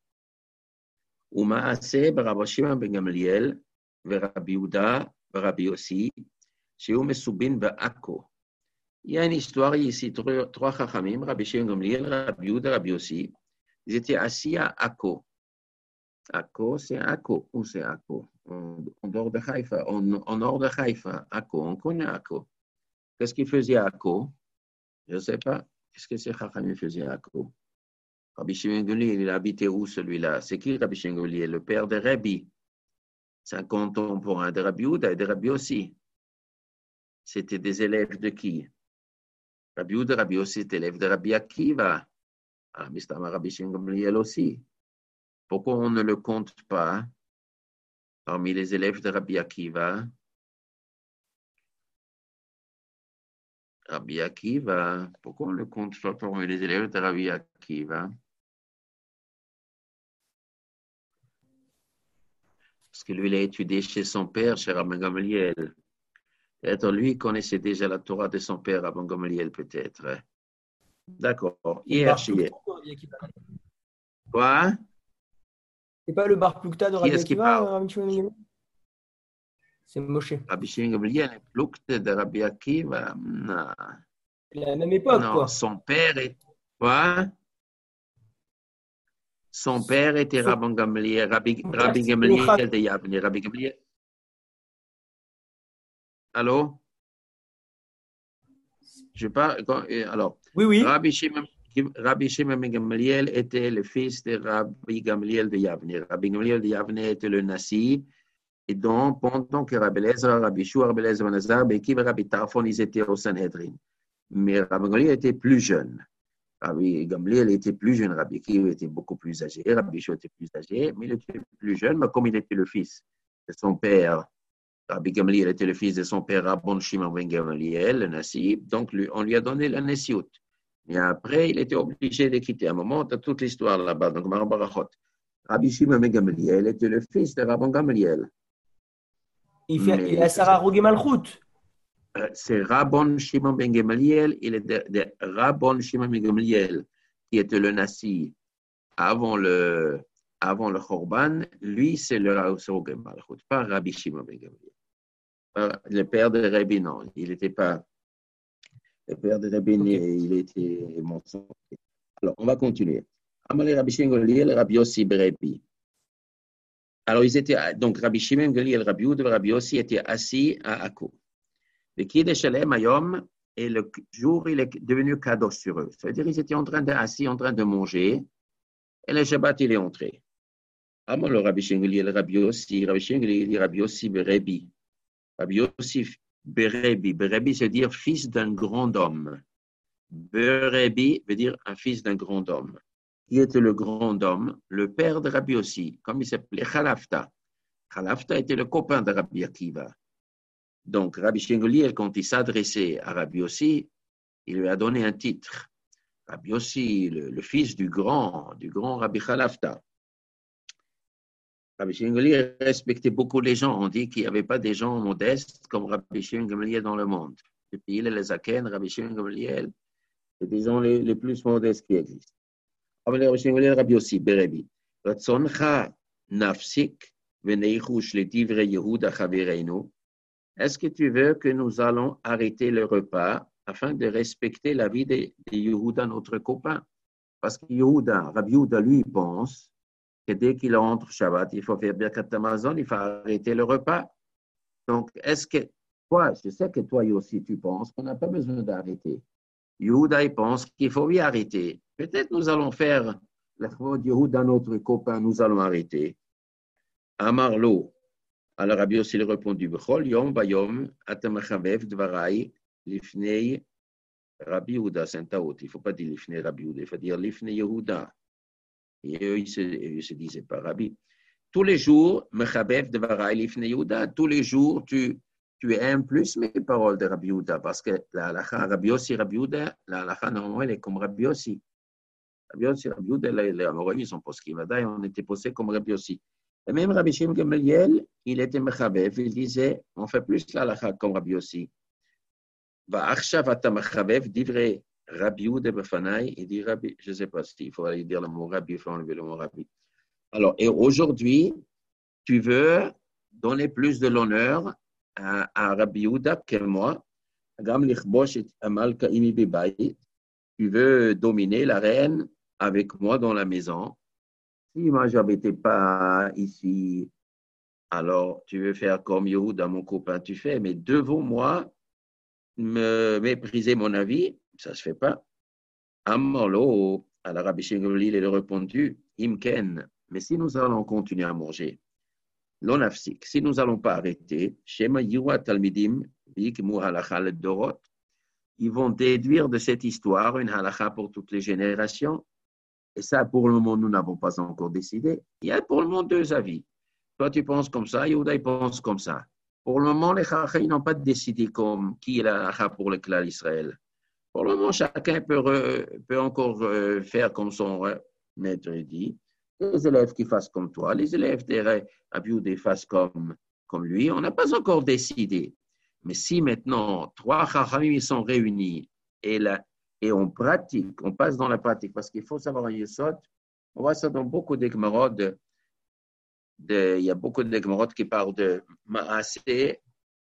S1: ומעשה ברבי שמעון בן גמליאל ורבי יהודה ורבי יוסי, שהוא מסובין בעכו. Il y a une histoire ici, 3 chachamim, Rabbi Shimon Gamliel, Rabbi Yehuda, Rabbi Yossi, ils étaient assis à Akko. Akko, c'est Akko. Où c'est Akko? En dehors de Haïfa, en nord de Haïfa. Akko, on connaît Akko. Qu'est-ce qu'il faisait à Akko? Je ne sais pas. Qu'est-ce que ces chachamim faisaient à Akko? Rabbi Shimon Gamliel, il habitait où celui-là? C'est qui Rabbi Shimon Gamliel? Le père de Rabbi. C'est un contemporain de Rabbi Yehuda et de Rabbi Yossi. C'était des élèves de qui? Rabbi Yehuda, Rabbi Yossi est élève de Rabbi Akiva. Ah, mais c'est Rabbi Shimon Gamliel aussi. Pourquoi on ne le compte pas parmi les élèves de Rabbi Akiva? Rabbi Akiva, pourquoi on ne le compte pas parmi les élèves de Rabbi Akiva? Parce que lui, il a étudié chez son père, chez Rabbi Gamliel. Peut-être lui connaissait déjà la Torah de son père, Rabbi Gamliel, peut-être. D'accord. Hier, quoi?
S2: C'est pas le bar Plukta de Rabbi Akiva, Rabbi Shimon Gamliel? C'est Moshe.
S1: Rabbi Shimon Gamliel est Plukta de Rabbi Akiva. Non.
S2: La même époque,
S1: non,
S2: quoi.
S1: Son père est... Quoi? Son père était Rabbi Gamliel, Rabbi Gamliel de Yavne. Rabbi Gamliel. Allô? Je parle. Alors,
S2: oui, oui.
S1: Rabbi Shimon Gamliel était le fils de Rabbi Gamliel de Yavne. Rabbi Gamliel de Yavne était le Nassi. Et donc, pendant que Rabbi Elazar, Rabbi Shua, Rabbi Elazar Ben Azar, Bekiv et Rabbi Tarfon, ils étaient au Sanhedrin. Mais Rabbi Gamliel était plus jeune. Rabbi Gamliel était plus jeune. Rabbi Akiva était beaucoup plus âgé. Rabbi Shua était plus âgé, mais il était plus jeune. Mais comme il était le fils de son père, Rabbi Gamliel était le fils de son père, Rabban Shimon ben Gamliel, le Nassi. Donc, on lui a donné la Nessiout. Et après, il était obligé de quitter. À un moment, tu as toute l'histoire là-bas. Donc, Marbarachot. Rabbi Shimon ben Gamliel était le fils de Rabban Gamliel.
S2: Il a Sarah Rogué Malchut.
S1: C'est Rabban Shimon ben Gamliel, il est de Rabban Shimon ben Gamliel, qui était le Nassi avant le Khorban. Lui, c'est le Rogué Malchut, pas Rabbi Shimon ben Gamliel. Le père de Rabbi, non, il n'était pas. Le père de Rabbi, okay. Il était mensonge. Alors, on va continuer. Amalé Rabbi Shimon ben Gamliel, Rabbi Yossi Rabbi. Alors, ils étaient, donc Rabbi Shimon ben Gamliel, Rabbi Yehuda, Rabbi Yossi étaient assis à Akko. Le Kiddush Shalem Ayom, et le jour, il est devenu kadosh sur eux. Ça veut dire qu'ils étaient assis, en train de manger, et le Shabbat, il est entré. Alors, le Rabbi Shimon ben Gamliel, Rabbi Yossi, Rabbi Shimon ben Gamliel, Rabbi Yossi Rabbi. Rabbi Yossi Berebi. Berebi, c'est dire fils d'un grand homme. Berebi veut dire un fils d'un grand homme. Qui était le grand homme? Le père de Rabbi Yossi, comme il s'appelait Khalafta. Khalafta était le copain de Rabbi Akiva. Donc, Rabbi Shengoliel, quand il s'adressait à Rabbi Yossi, il lui a donné un titre. Rabbi Yossi, le fils du grand Rabbi Khalafta. Rabbi Shengoliel respectait beaucoup les gens. On dit qu'il n'y avait pas des gens modestes comme Rabbi Shengoliel dans le monde. Depuis il et les Zaken, Rabbi Shengoliel, c'est des gens les plus modestes qui existent. Rabbi Shengoliel, Rabbi Yossi, Berebi. Ratzoncha nafsik veneichush le divrei Yehuda chavereinu. Est-ce que tu veux que nous allons arrêter le repas afin de respecter la vie de Yehuda, notre copain? Parce que Rabbi Yehuda, lui, pense que dès qu'il entre Shabbat, il faut faire Birkat Hamazon, il faut arrêter le repas. Donc, est-ce que toi, je sais que toi aussi, tu penses qu'on n'a pas besoin d'arrêter. Yehuda, il pense qu'il faut y arrêter. Peut-être nous allons faire la foi de Yehuda, notre copain, nous allons arrêter. Amarlo. Alors Rabbi Yossi lui répondit, B'chol yom bayom atam mechavev dvarai lifnei Rabbi Yehuda, c'est un taout. Il ne faut pas dire lifnei Rabbi Yehuda, il faut dire lifnei Yehuda. Et eux, ils se disaient pas Rabbi. Tous les jours, mechavev dvarai lifnei Yehuda, tous les jours, tu aimes plus mes paroles de Rabbi Yehuda, parce que la halakha, Rabbi Yossi, Rabbi Yehuda, la halakha, normalement, elle est comme Rabbi Yossi. Rabbi Yossi, Rabbi Yehuda, les Amoraïm, ils sont poskim. On était posés comme Rabbi Yossi. Et même Rabbi Shimon Gamliel, il était mechavev, il disait, on fait plus la halakha comme Rabbi Yossi. Va'achshav ata mechavev, divrei Rabbi Yehuda b'fanai, il dit Rabbi, je ne sais pas s'il faut aller dire le mot Rabbi, il faut enlever le mot Rabbi. Alors, et aujourd'hui, tu veux donner plus de l'honneur à Rabbi Yehuda que moi. Gam lichbosh et amalka imi bebayit. Tu veux dominer la reine avec moi dans la maison. Si moi, je n'habitais pas ici, alors tu veux faire comme Yehuda, mon copain, tu fais, mais devant moi, me mépriser mon avis, ça ne se fait pas. Amalo, à la Rabbi Shengoliel, il a répondu, Imken, mais si nous allons continuer à manger, l'onafsik, si nous n'allons pas arrêter, Shema Yirua Talmidim, Vikmu Halacha le Dorot, ils vont déduire de cette histoire une halakha pour toutes les générations. Et ça, pour le moment, nous n'avons pas encore décidé. Il y a pour le moment deux avis. Toi, tu penses comme ça, Yehuda, il pense comme ça. Pour le moment, les Chacham n'ont pas décidé qui est la halakha pour le clan d'Israël. Pour le moment, chacun peut encore faire comme son maître dit. Les élèves qui fassent comme toi, les élèves des Rabbi fassent comme lui. On n'a pas encore décidé. Mais si maintenant, trois Chachamim sont réunis et on pratique, on passe dans la pratique, parce qu'il faut savoir un Yesod, on voit ça dans beaucoup de Gemara, il y a beaucoup de Gemara qui parlent de Maaseh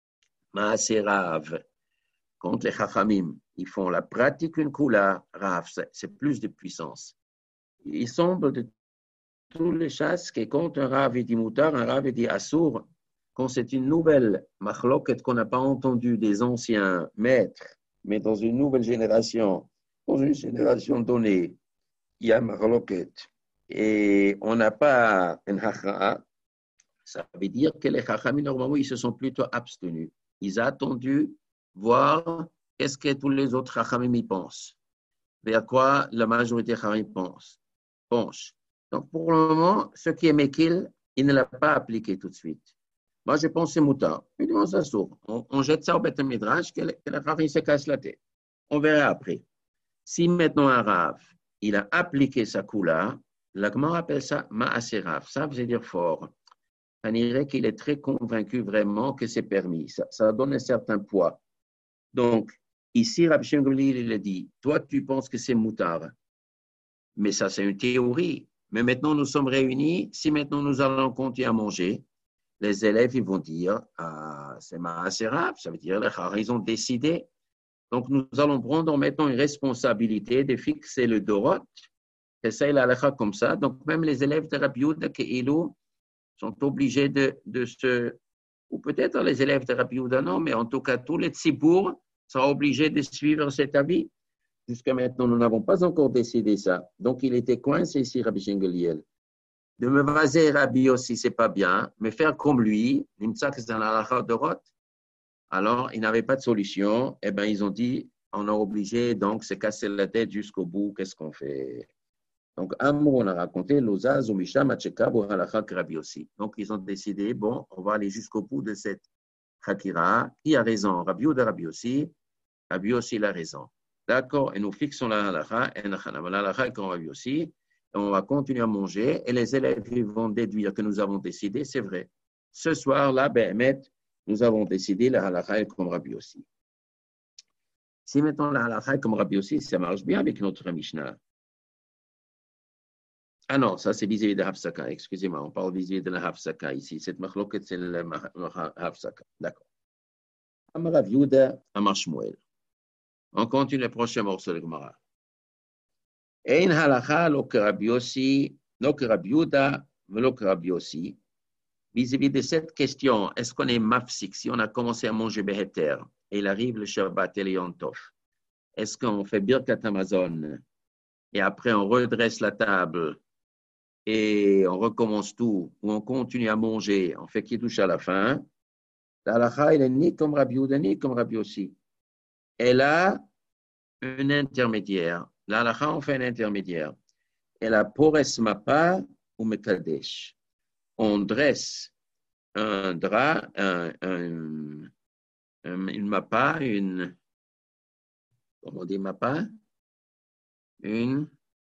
S1: Rav. Quand les Chachamim, ils font la pratique une kula, Rav, c'est plus de puissance. Il semble de tous les chasses que quand un Rav dit Moutar, un Rav dit Assour, quand c'est une nouvelle machloket qu'on n'a pas entendue des anciens maîtres, mais dans une nouvelle génération, dans une génération donnée, il y a machloket et on n'a pas un hacha, ça veut dire que les chachamim, normalement, ils se sont plutôt abstenus. Ils ont attendu voir qu'est-ce que tous les autres chachamim y pensent, vers quoi la majorité chachamim penche. Donc, pour le moment, ce qui est Mekil, il ne l'a pas appliqué tout de suite. Moi, je pense que c'est moutar. On jette ça au Beth Midrash, que la Rav se casse la tête. On verra après. Si maintenant un Rav, il a appliqué sa kula, la Gemara appelle ça Maaseh Rav. Ça veut dire fort. On dirait qu'il est très convaincu vraiment que c'est permis. Ça donne un certain poids. Donc, ici, Rabbi Shimon Gamliel, il a dit, toi, tu penses que c'est moutar. Mais ça, c'est une théorie. Mais maintenant, nous sommes réunis. Si maintenant, nous allons continuer à manger, les élèves, ils vont dire, c'est Maaseh Rav, ça veut dire, ils ont décidé. Donc, nous allons prendre maintenant une responsabilité de fixer le Dorot, et ça, il a l'air comme ça. Donc, même les élèves de Rabbi Yehuda qui sont obligés de se, ou peut-être les élèves de Rabbi Yehuda, non, mais en tout cas, tous les tzibour sont obligés de suivre cet avis. Jusqu'à maintenant, nous n'avons pas encore décidé ça. Donc, il était coincé ici, Rabbi Shengoliel. De me vaser Rabbi aussi, c'est pas bien, mais faire comme lui, nimtsa que c'est dans la halakha dorot, Alors, ils n'avaient pas de solution. Eh bien, ils ont dit, on est obligé, donc, se casser la tête jusqu'au bout. Qu'est-ce qu'on fait? Donc, Amr, on a raconté, Lozaz, Umisha, Macheka, Bohalacha, Rabbi aussi. Donc, ils ont décidé, bon, on va aller jusqu'au bout de cette Hakira. Qui a raison? Rabbi ou de Rabbi aussi? Rabbi aussi, il a raison. D'accord? Et nous fixons la halakha, et la halakha est comme Rabbi aussi. Et on va continuer à manger. Et les élèves vont déduire que nous avons décidé, c'est vrai. Ce soir-là, Béhémet, nous avons décidé la halakha est comme Rabbi aussi. Si mettons la halakha est comme Rabbi aussi, ça marche bien avec notre Mishnah. Ah non, ça c'est vis-à-vis de Hafsaka. Excusez-moi, on parle vis-à-vis de la Hafsaka ici. Cette machloket, c'est le Hafsaka. D'accord. Amar Rav Yehuda, Amar Shmuel. On continue le prochain morceau de Gemara. Ein halacha lo que Rabbi Yossi, lo que Rabbi Yehuda, lo que Rabbi Yossi. Vis-à-vis de cette question, est-ce qu'on est mafsik si on a commencé à manger Beheter et il arrive le Shabbat et le Yom Tov? Est-ce qu'on fait Birkat Hamazon et après on redresse la table et on recommence tout, ou on continue à manger, on fait Kiddush à la fin? La halakha, elle est ni comme Rabbi Yehuda, ni comme Rabbi Yossi. Elle a un intermédiaire. La halakha, on fait un intermédiaire. Elle a pores mapa ou mekadesh. On dresse un drap, une mappa, comment on dit mappa? Le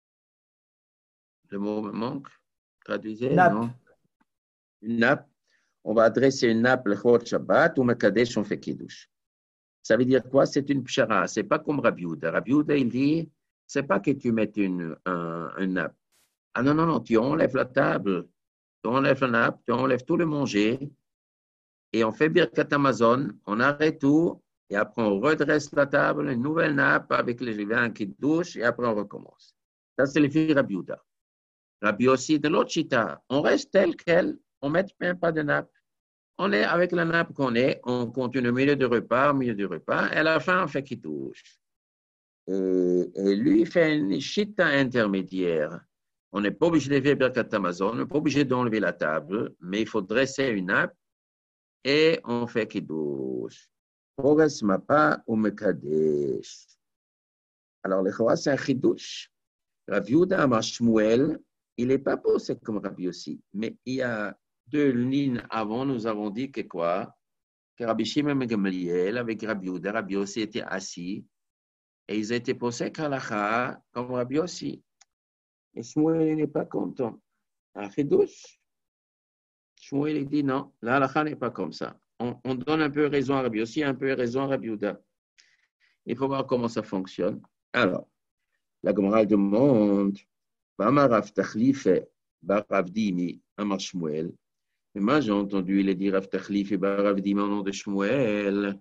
S1: mot me manque, traduisez,
S2: Nappe.
S1: non? Une nappe. On va adresser une nappe le Chod Shabbat ou Mekadesh, on fait Kiddush. Ça veut dire quoi? C'est une pshara. C'est pas comme Rabbi Yehuda. Rabbi Yehuda, il dit, c'est pas que tu mettes un nappe. Ah non, non, non, tu enlèves la table, tu enlèves la nappe, tu enlèves tout le manger, et on fait Birkat Hamazon, on arrête tout, et après on redresse la table, une nouvelle nappe avec les vins qui douchent, et après on recommence. Ça, c'est le fils Rabbi Yehuda. Rabbi aussi, de l'autre chita, on reste tel quel, on ne met même pas de nappe. On est avec la nappe qu'on est, on continue au milieu du repas, et à la fin, on fait qui touche. Et lui, il fait une chita intermédiaire. On n'est pas obligé de faire Birkat Hamazon, on n'est pas obligé d'enlever la table, mais il faut dresser une nappe et on fait Kiddush. Pores mapa ou mekadesh. Alors, le Chora, c'est un Kiddush. Rav Yehuda Amar Shmuel, il n'est pas posé comme Rabbi aussi, mais il y a 2 lignes avant, nous avons dit que quoi? Que Rabbi Shimon ben Gamliel avec Rabbi Yehuda, Rabbi aussi était assis, et ils étaient posés qu'Alacha comme Rabbi aussi. Et Shmuel n'est pas content. Un Kiddush. Shmuel il dit non, l'Alacha n'est pas comme ça. On donne un peu raison à Rabbi aussi, un peu raison à Rabbi Yehuda. Il faut voir comment ça fonctionne. Alors, la Gemara demande, Bamarav Tachlife, Barav Dimi, Amar Shmuel. Et moi, j'ai entendu, il est dit Rav Tachlife et Barav Dimi au nom de Shmuel.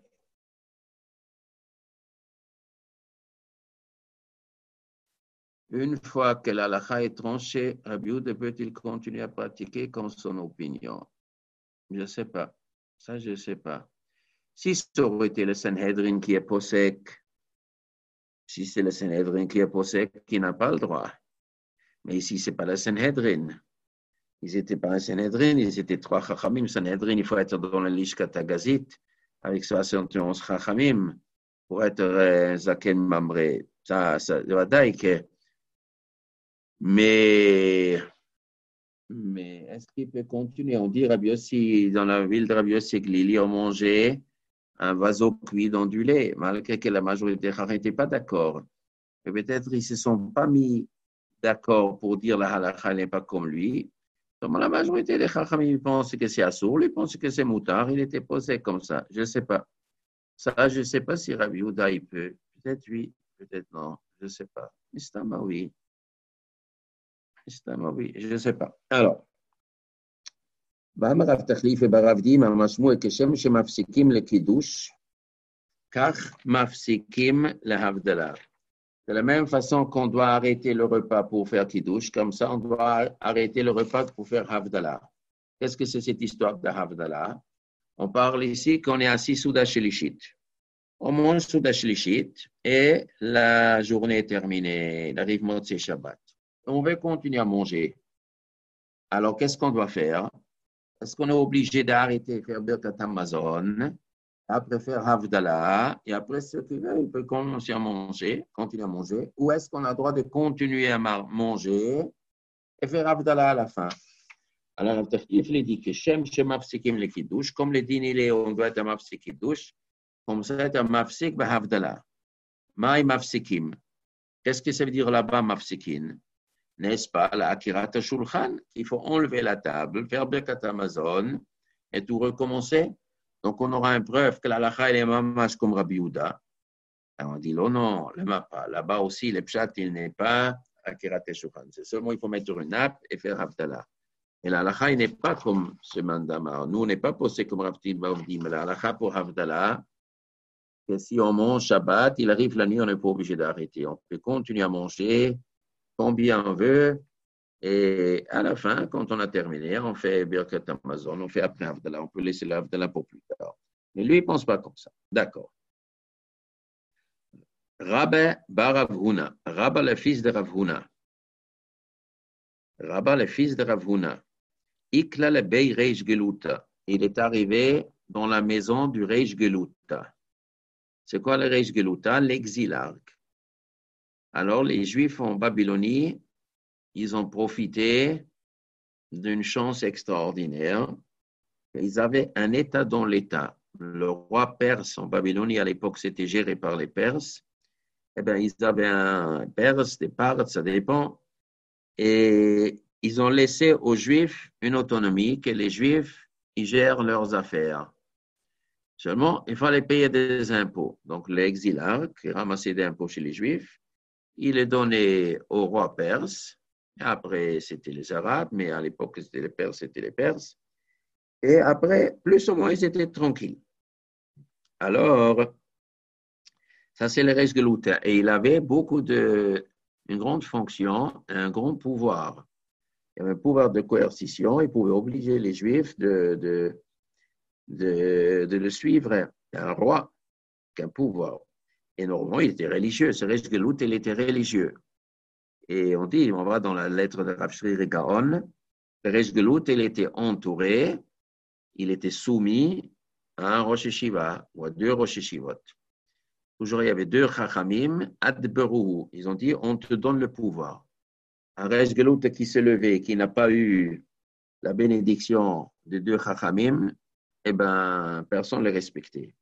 S1: Une fois que la halakha est tranchée, Rabbi Yehuda peut-il continuer à pratiquer comme son opinion? Je ne sais pas. Ça, je ne sais pas. Si ça aurait été le Sanhedrin qui est possèque, si c'est le Sanhedrin qui est possèque, qui n'a pas le droit. Mais ici, ce n'est pas le Sanhedrin. Ils n'étaient pas un Sanhedrin, ils étaient 3 Chachamim. Sanhedrin, il faut être dans la Lishkat Gazit avec 71 Chachamim pour être Zaken Mamre. Ça va dire. Mais est-ce qu'il peut continuer? On dit Rabbi Yossi, dans la ville de Rabbi Yossi, Glili ont mangé un vaso cuit dans du lait, malgré que la majorité des Chachamim n'étaient pas d'accord. Et peut-être ils ne se sont pas mis d'accord pour dire la halakha n'est pas comme lui. Donc, la majorité des Chachamim pensent que c'est assour, ils pensent que c'est moutard, il était posé comme ça. Je ne sais pas. Ça, je ne sais pas si Rabbi Yehuda il peut. Peut-être oui, peut-être non. Je ne sais pas. Mistama, oui. Mistama, oui. Je ne sais pas. Alors, Ba'amar Rav Tachlif et Barav Dim, Amashmu et Keshem, Shemafsikim le Kiddush, Kach Mafsikim le Havdalah. De la même façon qu'on doit arrêter le repas pour faire Kiddush, comme ça, on doit arrêter le repas pour faire Havdalah. Qu'est-ce que c'est cette histoire de Havdalah? On parle ici qu'on est assis sous Dashilishit. On mange sous Dashilishit et la journée est terminée. Il arrive Motzei Shabbat. On veut continuer à manger. Alors, qu'est-ce qu'on doit faire? Est-ce qu'on est obligé d'arrêter de faire Birkat Hamazon Après faire Havdalah, et après ce qu'il veut, il peut commencer à manger, continuer à manger, ou est-ce qu'on a le droit de continuer à manger et faire Havdalah à la fin? Alors, le Tartif, il dit que Shem Mafsikim le Kiddush, comme le din il est, on doit être Mafsik Kiddush, comme ça, être Mafsik Havdalah. Maï Mafsikim. Qu'est-ce que ça veut dire là-bas, Mafsikin? N'est-ce pas, la Akirat Shulchan? Il faut enlever la table, faire Birkat Amazon et tout recommencer. Donc, on aura une preuve que la lacha est mamash comme Rabbi Yehuda. On dit, oh non, pas. Là-bas aussi, le pshat, il n'est pas Akirat Shulchan. C'est seulement, il faut mettre une nappe et faire Havdalah. Et la lacha, il n'est pas comme ce mandama. Nous, on n'est pas posé comme Rabbi Yehuda, mais la lacha pour Havdalah, que si on mange Shabbat, il arrive la nuit, on n'est pas obligé d'arrêter. On peut continuer à manger combien on veut. Et à la fin, quand on a terminé, on fait Birkat Amazon, on fait après Havdalah. On peut laisser l'Havdalah pour plus tard. Mais lui, il ne pense pas comme ça. D'accord. Rabba bar Rav Huna. Rabba, le fils de Rav Huna. Rabba, le fils de Rav Huna. Ikla le Bey Reish Geluta. Il est arrivé dans la maison du Reish Geluta. C'est quoi le Reish Geluta? L'exilarque. Alors, les Juifs en Babylonie, ils ont profité d'une chance extraordinaire. Ils avaient un État dans l'État. Le roi perse en Babylonie, à l'époque, c'était géré par les Perses. Eh bien, ils avaient un Perse, des Parthes, ça dépend. Et ils ont laissé aux Juifs une autonomie, que les Juifs, ils gèrent leurs affaires. Seulement, il fallait payer des impôts. Donc, l'exilarque, qui ramassait des impôts chez les Juifs, il les donnait au roi perse. Après, c'était les Arabes, mais à l'époque, c'était les Perses, c'était les Perses. Et après, plus ou moins, ils étaient tranquilles. Alors, ça, c'est le Reish Geluta. Et il avait une grande fonction, un grand pouvoir. Il avait un pouvoir de coercition. Il pouvait obliger les Juifs de le suivre. Un roi, qu'un pouvoir. Et normalement, il était religieux. Ce Reish Geluta, il était religieux. Et on dit, on va dans la lettre de Rav Shri Gaon, le Reish Geluta, il était entouré, il était soumis à un Rosh Yeshiva ou à deux Rosh Yeshivot. Toujours, il y avait deux Chachamim, Adberuhu. Ils ont dit, on te donne le pouvoir. Un Reish Geluta qui s'est levé, qui n'a pas eu la bénédiction des deux Chachamim, eh bien, personne ne les respectait.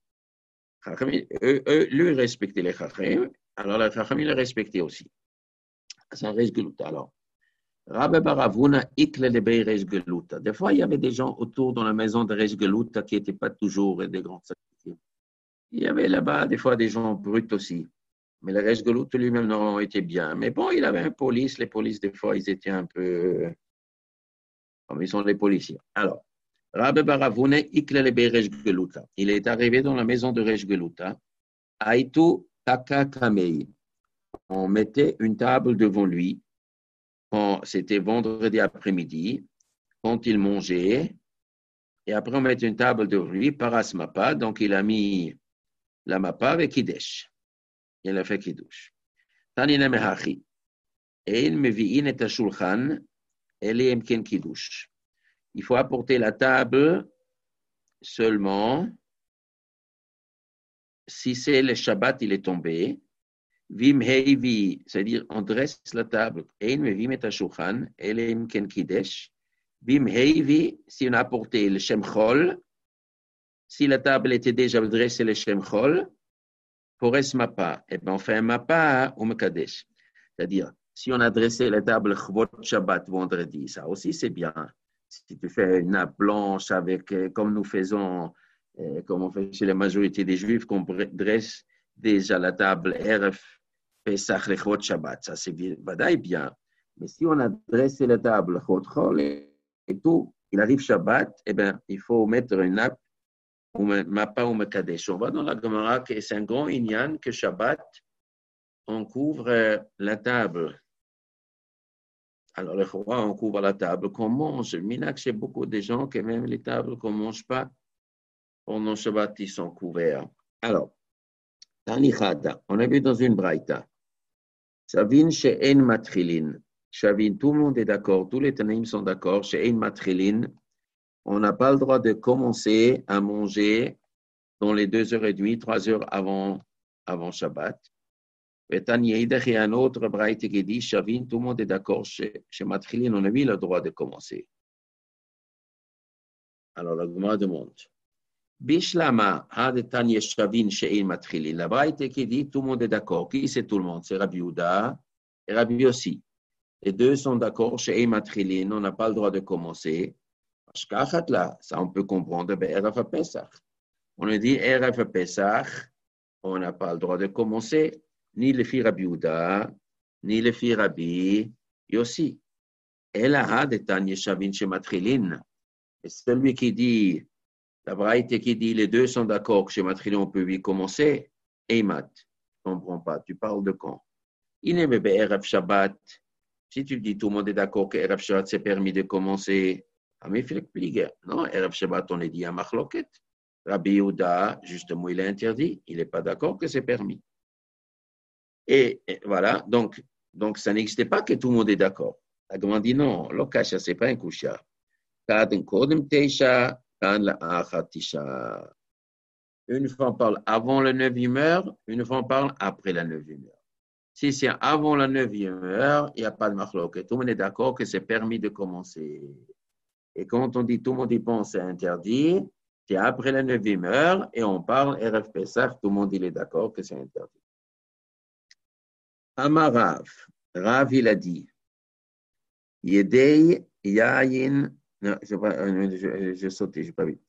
S1: Lui, respectait les Chachamim, alors les Chachamim les respectaient aussi. C'est un Reish Geluta. Alors, Rabbi Baravuna, ikle le Bey Reish Geluta. Des fois, il y avait des gens autour dans la maison de Reish Geluta qui n'étaient pas toujours des grands sacrifiés. Il y avait là-bas des fois des gens bruts aussi. Mais le Reish Geluta lui-même, normalement, était bien. Mais bon, il avait un police. Les polices, des fois, ils étaient un peu comme ils sont les policiers. Alors, Rabbi Baravuna, ikle le Bey Reish Geluta. Il est arrivé dans la maison de Reish Geluta. Aitu Taka Kamei. On mettait une table devant lui. C'était vendredi après-midi, quand il mangeait. Et après, on mettait une table devant lui, paras mapa. Donc, il a mis la mapa avec Kiddush. Il a fait Kiddush. Tanina mehachi. Et mevi'in et ashulchan, elem ken Kiddush. Il faut apporter la table seulement si c'est le Shabbat, il est tombé. Vim heivi, c'est-à-dire on dresse la table. Ein mevim et ashulchan, elem ken Kiddush. Vim heivi, si on a apporté le Shemchol, si la table était déjà dressée le Shemchol, pour es mapa, et bien on fait un mapa ou mekadesh. C'est-à-dire, si on a dressé la table Chvot Shabbat vendredi, ça aussi c'est bien. Si tu fais une nappe blanche avec, comme nous faisons, comme on fait chez la majorité des Juifs, qu'on dresse déjà la table RF Pesach le Chvot Shabbat, ça c'est bien. Mais si on a dressé la table Chvot Chol et tout, il arrive Shabbat, eh bien, il faut mettre une nappe ou mapa ou mekadesh. On va dans la Gemara que c'est un grand inyan que Shabbat, on couvre la table. Alors, le roi, on couvre la table qu'on mange. Minak, c'est beaucoup de gens que même les tables qu'on ne mange pas, pendant Shabbat, ils sont couverts. Alors, Tanichada, on a vu dans une braïta. Shavin she'en matrilin. Shavin, tout le monde est d'accord, tous les Tanaïm sont d'accord, she'en matrilin. On n'a pas le droit de commencer à manger dans les 2h30, 3h avant Shabbat. Et un autre braïta qui dit, Shavin, tout le monde est d'accord, chez Matchilin, on a eu le droit de commencer. Alors, la Gemara demande, Bishlama, Hadetanya Shavin, She'il Matchilin. La braïta qui dit, tout le monde est d'accord. Qui c'est tout le monde? C'est Rabbi Yehuda et Rabbi Yossi. Les deux sont d'accord, She'il Matchilin, on n'a pas le droit de commencer. Là, ça on peut comprendre, Erev Pesach. On a dit, Erev Pesach, on n'a pas le droit de commencer. Ni le fils Rabbi Yehuda, ni le fils Rabbi Yossi. Et là, de Tanya Shavin chez Matrilin. Et celui qui dit, la braïta qui dit, les deux sont d'accord que chez Matrilin, on peut y commencer. Eimat, je ne comprends pas. Tu parles de quand? Il est bébé Erev Shabbat. Si tu dis tout le monde est d'accord que Erev Shabbat, c'est permis de commencer. Non, Erev Shabbat, on est dit à Machloket. Rabbi Yehuda, justement, il est interdit. Il n'est pas d'accord que c'est permis. Et voilà, donc ça n'existait pas que tout le monde est d'accord. La Gemara dit non, l'okasha, ce n'est pas un kusha. Une fois on parle avant la 9e heure, une fois on parle après la 9e heure. Si c'est avant la 9e heure, il n'y a pas de machloket. Tout le monde est d'accord que c'est permis de commencer. Et quand on dit tout le monde y pense, c'est interdit, c'est après la 9e heure et on parle Erev Pesach, tout le monde il est d'accord que c'est interdit. Amarav, Rav il a dit, Yedei Yayin, non, j'ai sauté, je n'ai pas vu.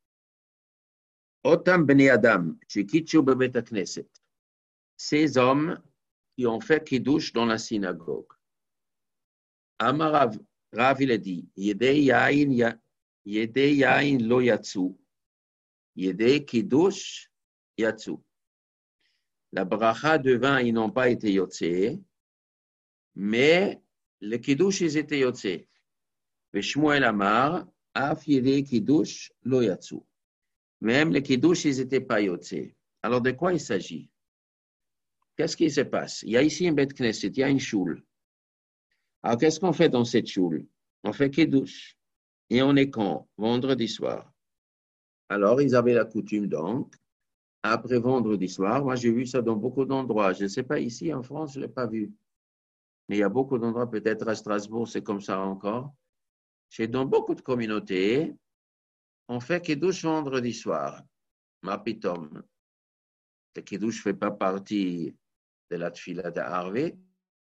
S1: Otam Bnei Adam, Shekitchu Bebet Knesset, ces hommes qui ont fait Kiddush dans la synagogue. Amarav, Rav il a dit, Yedei Yayin lo yatsu, Yedei Kiddush yatsu. La bracha de vin, ils n'ont pas été yotzé, mais les kiddush, ils étaient yotzé. Et Shmuel Amar, af yedei kiddush lo yatsu. Même les kiddush, ils n'étaient pas yotzé. Alors, de quoi il s'agit? Qu'est-ce qui se passe? Il y a ici un bet knesset, il y a une choule. Alors, qu'est-ce qu'on fait dans cette choule? On fait kiddush. Et on est quand? Vendredi soir. Alors, ils avaient la coutume donc, après vendredi soir, moi j'ai vu ça dans beaucoup d'endroits. Je ne sais pas, ici en France, je ne l'ai pas vu. Mais il y a beaucoup d'endroits, peut-être à Strasbourg, c'est comme ça encore. Dans beaucoup de communautés, on fait Kiddush vendredi soir. Ma pitom. Le Kiddush ne fait pas partie de la tfila de Harvey.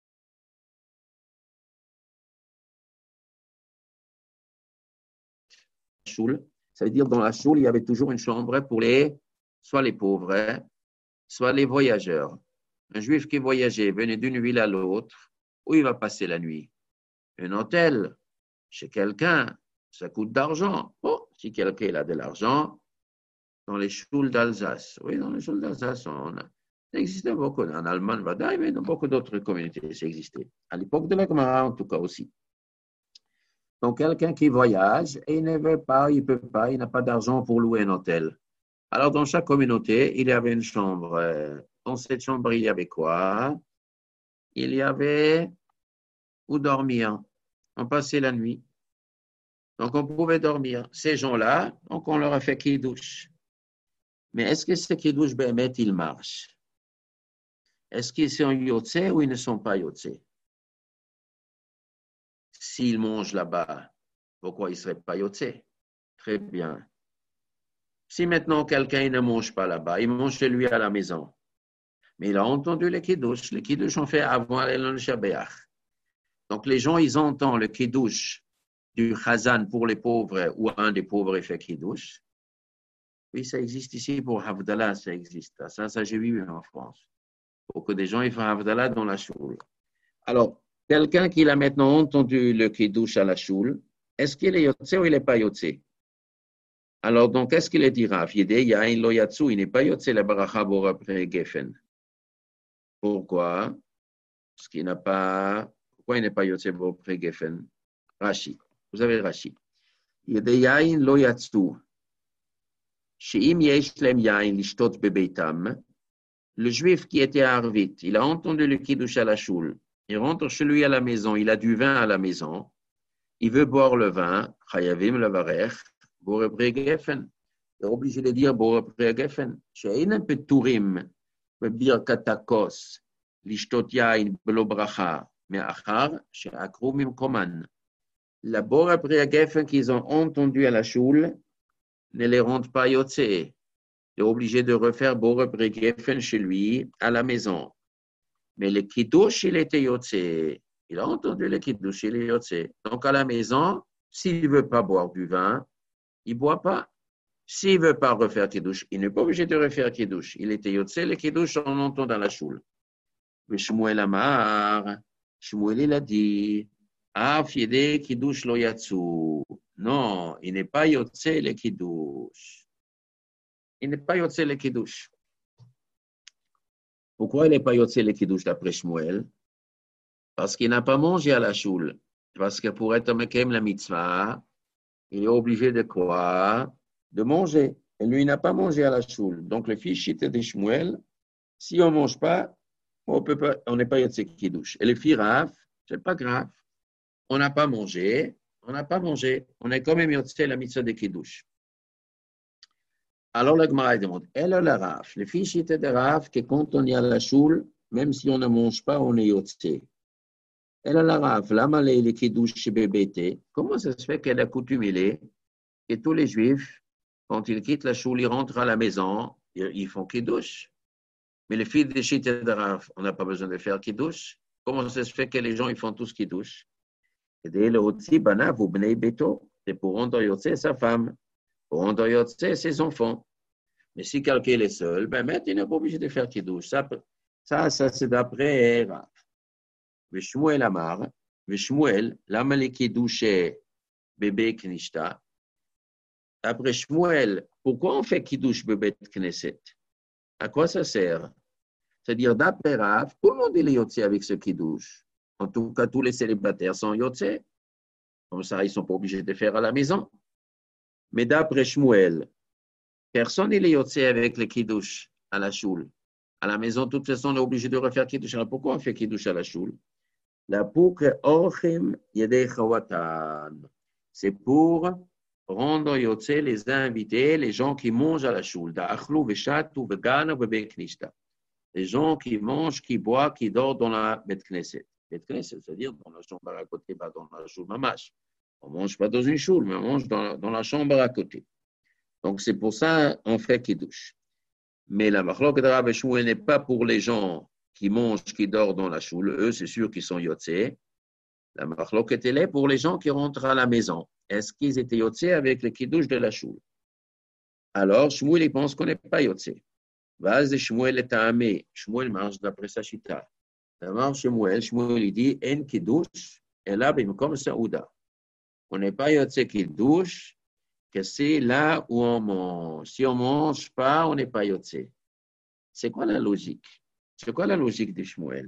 S1: Ça veut dire dans la choule, il y avait toujours une chambre pour soit les pauvres, soit les voyageurs. Un juif qui voyageait, venait d'une ville à l'autre, où il va passer la nuit? Un hôtel, chez quelqu'un, ça coûte d'argent. Oh, si quelqu'un a de l'argent, dans les choules d'Alsace. Oui, dans les choules d'Alsace, ça existait beaucoup. En Allemagne, mais dans beaucoup d'autres communautés, ça existait. À l'époque de la Gemara, en tout cas aussi. Donc, quelqu'un qui voyage et il ne veut pas, il ne peut pas, il n'a pas d'argent pour louer un hôtel. Alors, dans chaque communauté, il y avait une chambre. Dans cette chambre, il y avait quoi? Il y avait où dormir. On passait la nuit. Donc, on pouvait dormir. Ces gens-là, donc on leur a fait kiddush. Mais est-ce que ce kiddush, Bémet, il marche? Est-ce qu'ils sont yotzé ou ils ne sont pas yotzé? S'ils mangent là-bas, pourquoi ils ne seraient pas yotzé? Très bien. Si maintenant quelqu'un ne mange pas là-bas, il mange chez lui à la maison, mais il a entendu le kiddush. Le kiddush, on fait avant le Shabbat. Donc les gens, ils entendent le kiddush du chazan pour les pauvres ou un des pauvres fait kiddush. Oui, ça existe ici pour Havdalah, ça existe. Ça j'ai vu en France. Beaucoup de gens, ils font Havdalah dans la choule. Alors, quelqu'un qui a maintenant entendu le kiddush à la choule, est-ce qu'il est yotzé ou il n'est pas yotzé? Alors, donc, qu'est-ce qu'il dira? Il n'est pas yotzé la baracha bor après Geffen. Pourquoi? Parce qu'il n'a pas. Pourquoi il n'est pas yotzé bor après Geffen? Rashi. Vous avez Rashi. Yedei yain lo yatsu. She'im yesh lem yain lishtot bebeitam. Le juif qui était à Arvit, il a entendu le kiddush à la choule. Il rentre chez lui à la maison, il a du vin à la maison. Il veut boire le vin. Chayavim levarech. est obligé de dire Boré Geffen. She'ein Peturim, בברכת הכוס, לשתות יין בלא ברכה, מאחר שעקרו ממקומן. L'abord après la Geffen qu'ils ont entendu à la choule ne les rend pas yotzé. Il est obligé de refaire Bor après Geffen chez lui, à la maison. Mais le Kiddush, il était yotzé. Il a entendu le Kiddush, il est yotzé. Donc à la maison, s'il ne veut pas boire du vin, il ne boit pas. S'il ne veut pas refaire Kiddush, il n'est pas obligé de refaire Kiddush. Il était yotzé, le Kiddush, on entend dans la choule. Mais Shmuel Amar, Shmuel il a dit, Af yede Kiddush lo yatsu. Non, il n'est pas yotzé le Kiddush. Il n'est pas yotzé le Kiddush. Pourquoi il n'est pas yotzé le Kiddush d'après Shmuel? Parce qu'il n'a pas mangé à la choule. Parce que pour être mekem la mitzvah, il est obligé de quoi? De manger. Et lui, il n'a pas mangé à la choule. Donc, le fichier de Shmuel, si on ne mange pas, on n'est pas yotzé Kiddush. Et le firaf, ce n'est pas grave. On n'a pas mangé. On est quand même yotzé la mitzvah de Kiddush. Alors, la Gemara demande, elle a la raf. Le fichier de raf, que quand on est à la choule, même si on ne mange pas, on est yotzé. Elle a la raf. Lama le Kiddush chez Bébété. Comment ça se fait qu'elle a coutumé que tous les juifs, quand ils quittent la choule, ils rentrent à la maison, ils font Kiddush. Mais les filles de Shita de Rav, on n'a pas besoin de faire Kiddush. Comment ça se fait que les gens ils font tous Kiddush? C'est pour rendre Yotze sa femme, pour rendre Yotze ses enfants. Mais si quelqu'un est seul, ben maintenant il n'est pas obligé de faire Kiddush. Ça c'est d'après Rav. Mais Shmuel Amar, mais Shmuel, lama le Kiddush bébé Knishta. Après Shmuel, pourquoi on fait Kiddush bébé Knesset? À quoi ça sert? C'est-à-dire, d'après Rav, tout le monde est yotze avec ce Kiddush. En tout cas, tous les célibataires sont yotze. Comme ça, ils ne sont pas obligés de faire à la maison. Mais d'après Shmuel, personne n'est yotze avec le Kiddush à la choule. À la maison, de toute façon, on est obligé de refaire Kiddush. Alors, pourquoi on fait Kiddush à la choule? La pouke orchim yedei chawatan. C'est pour rendre yotze les invités, les gens qui mangent à la choule. Da'achlu v'shatu v'gana v'beknishta. Les gens qui mangent, qui boivent, qui dorment dans la Bet Knesset. Bet Knesset, c'est-à-dire dans la chambre à côté, pas dans la choule mamash. On ne mange pas dans une choule, mais on mange dans la chambre à côté. Donc, c'est pour ça qu'on fait Kiddush. Mais la machlok de Rav Shmuel n'est pas pour les gens qui mangent, qui dorment dans la choule. Eux, c'est sûr qu'ils sont yotzé. La machlok était pour les gens qui rentrent à la maison. Est-ce qu'ils étaient yotzé avec le Kiddush de la choule? Alors, Shmuel, il pense qu'on n'est pas yotzé. Vaz Shmuel est amé. Shmuel marche d'après sa chita. D'abord, Shmuel il dit en Kiddush, et là, comme Saouda. On n'est pas yotze Kiddush, que c'est là où on mange. Si on ne mange pas, on n'est pas yotze. C'est quoi la logique? C'est quoi la logique de Shmuel?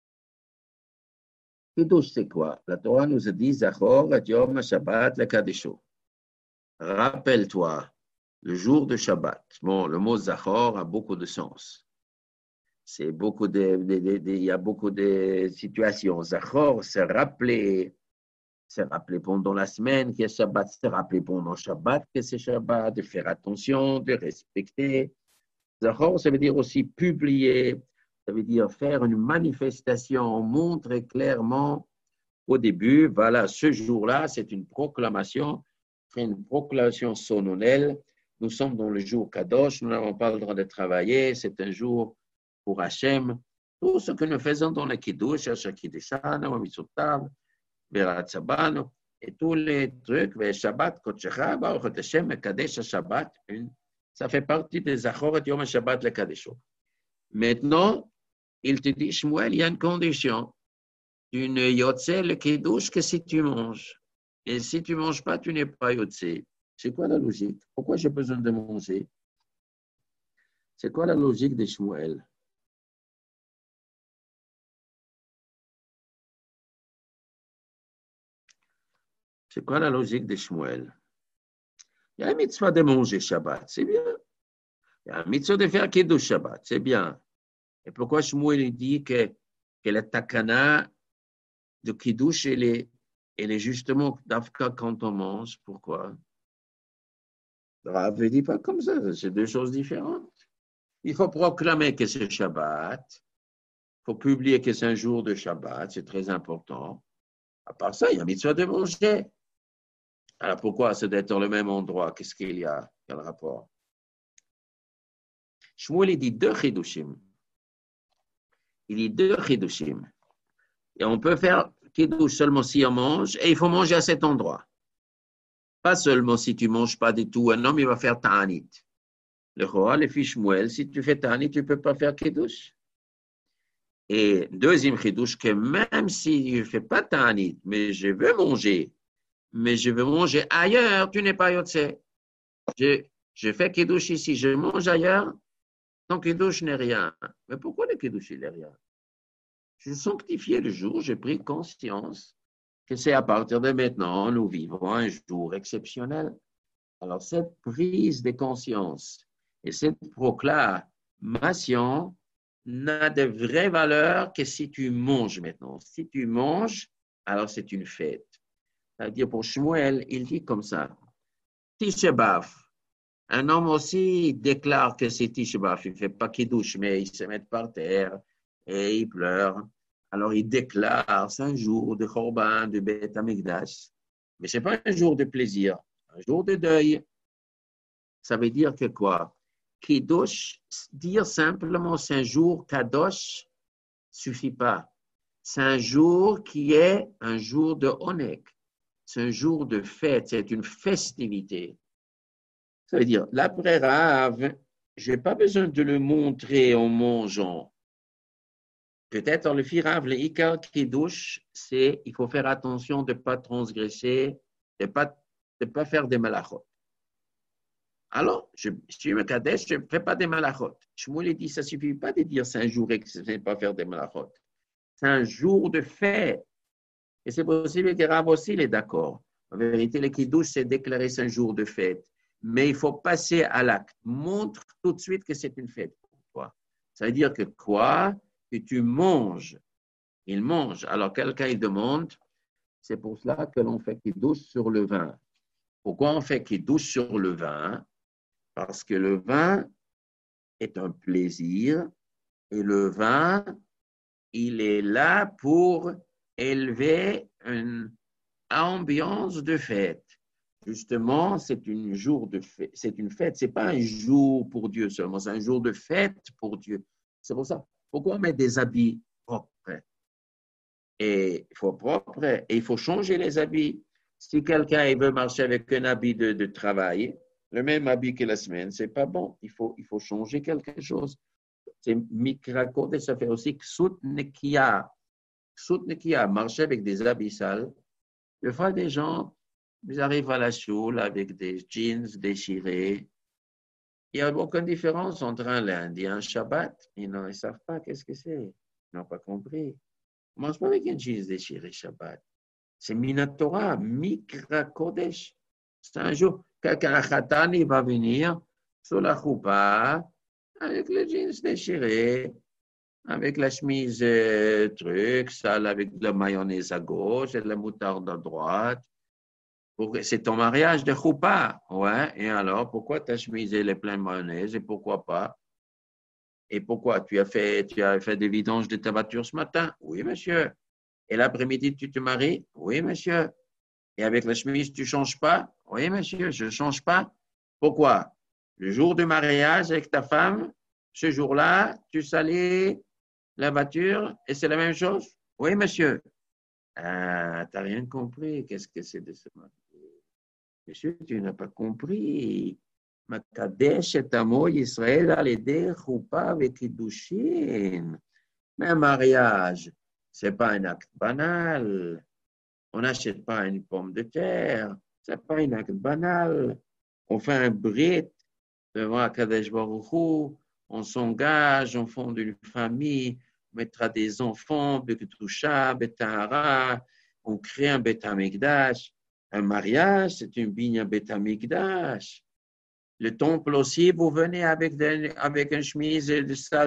S1: Kiddush, c'est quoi? La Torah nous a dit Zachor et Yom Shabbat le Kadesho. Rappelle-toi. Le jour de Shabbat. Bon, le mot Zachor a beaucoup de sens. Il y a beaucoup de situations. Zachor, c'est rappeler pendant la semaine que Shabbat, c'est rappeler pendant Shabbat que c'est Shabbat, de faire attention, de respecter. Zachor, ça veut dire aussi publier, ça veut dire faire une manifestation, montrer clairement au début, voilà, ce jour-là, c'est une proclamation solennelle. Nous sommes dans le jour Kadosh, nous n'avons pas le droit de travailler, c'est un jour pour Hachem. Tout ce que nous faisons dans le Kiddush, Shakideshana, Mitzotav, Beratzaban, et tous les trucs, Shabbat, Kotshecha, Baruch Hashem, Kadesh Shabbat, ça fait partie des Zachor et Yom Shabbat, le Kadesho. Maintenant, il te dit, Shmuel, il y a une condition. Tu ne yotze le Kiddush que si tu manges. Et si tu ne manges pas, tu n'es pas yotze. C'est quoi la logique? Pourquoi j'ai besoin de manger? C'est quoi la logique de Shmuel? C'est quoi la logique de Shmuel? Il y a un mitzvah de manger Shabbat, c'est bien. Il y a un mitzvah de faire Kiddush Shabbat, c'est bien. Et pourquoi Shmuel dit que la takana de Kiddush, elle est justement d'Afka quand on mange? Pourquoi? Rav ne dit pas comme ça, c'est deux choses différentes. Il faut proclamer que c'est Shabbat. Il faut publier que c'est un jour de Shabbat, c'est très important. À part ça, il y a mitzvah de manger. Alors pourquoi c'est d'être dans le même endroit? Qu'est-ce qu'il y a? Quel rapport? Shmuel, il dit deux chidushim. Il dit deux chidushim. Et on peut faire kiddush seulement si on mange, et il faut manger à cet endroit. Pas seulement si tu ne manges pas du tout, un homme, il va faire ta'anit. Le roi, le fils Shmuel, si tu fais ta'anit, tu ne peux pas faire kiddush. Et deuxième chidouche, que même si je ne fais pas ta'anit, mais je veux manger ailleurs, tu n'es pas yotse. Je fais kiddush ici, je mange ailleurs, ton kiddush n'est rien. Mais pourquoi le kiddush n'est rien? Je sanctifié le jour, j'ai pris conscience que c'est à partir de maintenant, nous vivons un jour exceptionnel. Alors, cette prise de conscience et cette proclamation n'a de vraie valeur que si tu manges maintenant. Si tu manges, alors c'est une fête. C'est-à-dire pour Shmuel, il dit comme ça. Tisha B'Av. Un homme aussi déclare que c'est Tisha B'Av. Il ne fait pas kiddush, mais il se met par terre et il pleure. Alors il déclare, c'est un jour de Korban, de Beth Amikdash. Mais ce n'est pas un jour de plaisir, un jour de deuil. Ça veut dire que quoi? Kiddush, dire simplement c'est un jour kadosh, suffit pas. C'est un jour qui est un jour de onek. C'est un jour de fête, c'est une festivité. Ça veut dire, l'après Rav, je n'ai pas besoin de le montrer en mangeant. Peut-être le Rav, le Ikar Kiddush, c'est il faut faire attention de ne pas transgresser, de ne pas faire des malachot. Alors, je suis un Kadesh, je ne fais pas des malachot. Shmuel dit, ça ne suffit pas de dire c'est un jour et que je ne vais pas faire des malachot. C'est un jour de fête. Et c'est possible que Rav aussi est d'accord. En vérité, le Kiddush, c'est déclarer c'est un jour de fête. Mais il faut passer à l'acte. Montre tout de suite que c'est une fête pour toi. Ça veut dire que quoi? Que tu manges. Il mange. Alors, quelqu'un il demande, c'est pour cela que l'on fait Kiddush sur le vin. Pourquoi on fait Kiddush sur le vin? Parce que le vin est un plaisir et le vin, il est là pour élever une ambiance de fête. Justement, c'est une fête. Ce n'est pas un jour pour Dieu seulement, c'est un jour de fête pour Dieu. C'est pour ça. Pourquoi on met des habits propres? Et il faut changer les habits. Si quelqu'un veut marcher avec un habit de travail, le même habit que la semaine, ce n'est pas bon. Il faut changer quelque chose. C'est Mikrakode, ça fait aussi Ksut Nekia. Ksut Nekia, marcher avec des habits sales. Des fois, des gens, ils arrivent à la choule avec des jeans déchirés. Il n'y a aucune différence entre un lundi et un Shabbat. Ils ne savent pas qu'est-ce que c'est. Ils n'ont pas compris. On ne mange pas avec un jeans déchiré Shabbat. C'est Minatora, Mikra Kodesh. C'est un jour, quelqu'un Khatan, il va venir sur la choupa, avec les jeans déchirés, avec la chemise sale, avec de la mayonnaise à gauche et de la moutarde à droite. C'est ton mariage de choupa. Ouais, et alors, pourquoi ta chemise est pleine de mayonnaise et pourquoi pas? Et pourquoi? Tu as fait des vidanges de ta voiture ce matin? Oui, monsieur. Et l'après-midi, tu te maries? Oui, monsieur. Et avec la chemise, tu ne changes pas? Oui, monsieur, je ne change pas. Pourquoi? Le jour du mariage avec ta femme, ce jour-là, tu salis la voiture et c'est la même chose? Oui, monsieur. Ah, tu n'as rien compris. Qu'est-ce que c'est de ce mariage? Monsieur, tu n'as pas compris. Makadesh et Amo Israël al-Eder Choupa avec Kiddushin. Mais un mariage, ce n'est pas un acte banal. On n'achète pas une pomme de terre. Ce n'est pas un acte banal. On fait un brit devant Kadesh Baruch Hu. On s'engage, on fonde une famille, on mettra des enfants, Beketoucha, Betahara. On crée un Beth Amikdash. Un mariage, c'est une bigne Beth Amikdash. Le temple aussi, vous venez avec un chemise de salle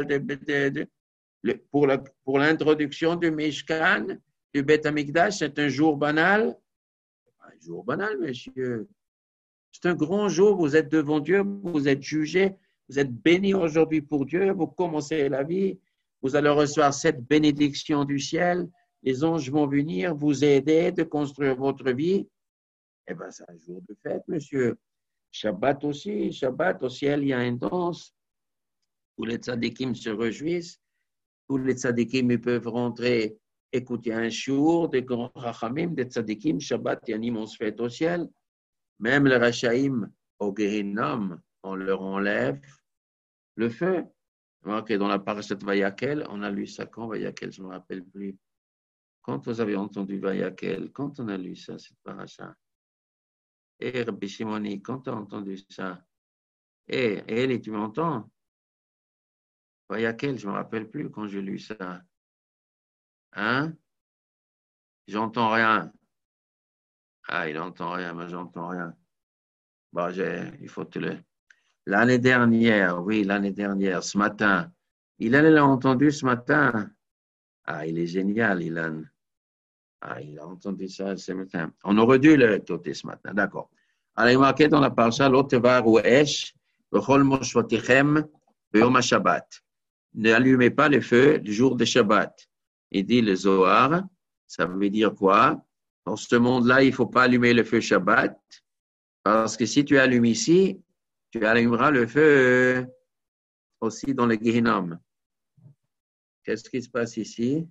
S1: pour l'introduction du Mishkan, du Beth Amikdash, c'est un jour banal. Un jour banal, monsieur. C'est un grand jour, vous êtes devant Dieu, vous êtes jugé, vous êtes béni aujourd'hui pour Dieu, vous commencez la vie, vous allez recevoir cette bénédiction du ciel, les anges vont venir vous aider de construire votre vie. Eh bien, c'est un jour de fête, monsieur. Shabbat aussi, au ciel, il y a une danse. Tous les tzadikim se réjouissent. Tous les tzadikim ils peuvent rentrer, écouter un shiur des grands rachamim, des tzadikim. Shabbat, il y a une immense fête au ciel. Même les rachaïm au Gehinnom, on leur enlève le feu. Marqué dans la parashat Vayakel, on a lu ça quand Vayakel, je ne me rappelle plus. Quand vous avez entendu Vayakel, quand on a lu ça, cette parasha? Eh, Rabbi Shimoni, quand tu as entendu ça? Eh, Eli, tu m'entends? Vayakel, je ne me rappelle plus quand j'ai lu ça. Hein? J'entends rien. Ah, il n'entend rien, mais j'entends rien. Bon, il faut te le... L'année dernière, oui, l'année dernière, ce matin. Ilan l'a entendu ce matin. Ah, il est génial, Ilan. Ah, il a entendu ça ce matin. On aurait dû le noter ce matin, d'accord. Alors, il est marqué dans la parasha, l'otevar ou esh, bechol moshvotichem, beyom Shabbat. N'allumez pas le feu du jour de Shabbat. Il dit le Zohar, ça veut dire quoi? Dans ce monde-là, il ne faut pas allumer le feu Shabbat, parce que si tu allumes ici, tu allumeras le feu aussi dans le Gehinnom. Qu'est-ce qui se passe ici?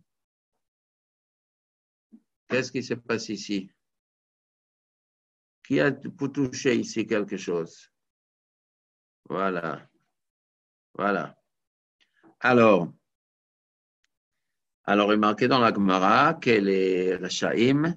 S1: Qu'est-ce qui se passe ici? Qui a pour toucher ici quelque chose? Voilà. Voilà. Alors, il est marqué dans la Gemara que les Rachaïm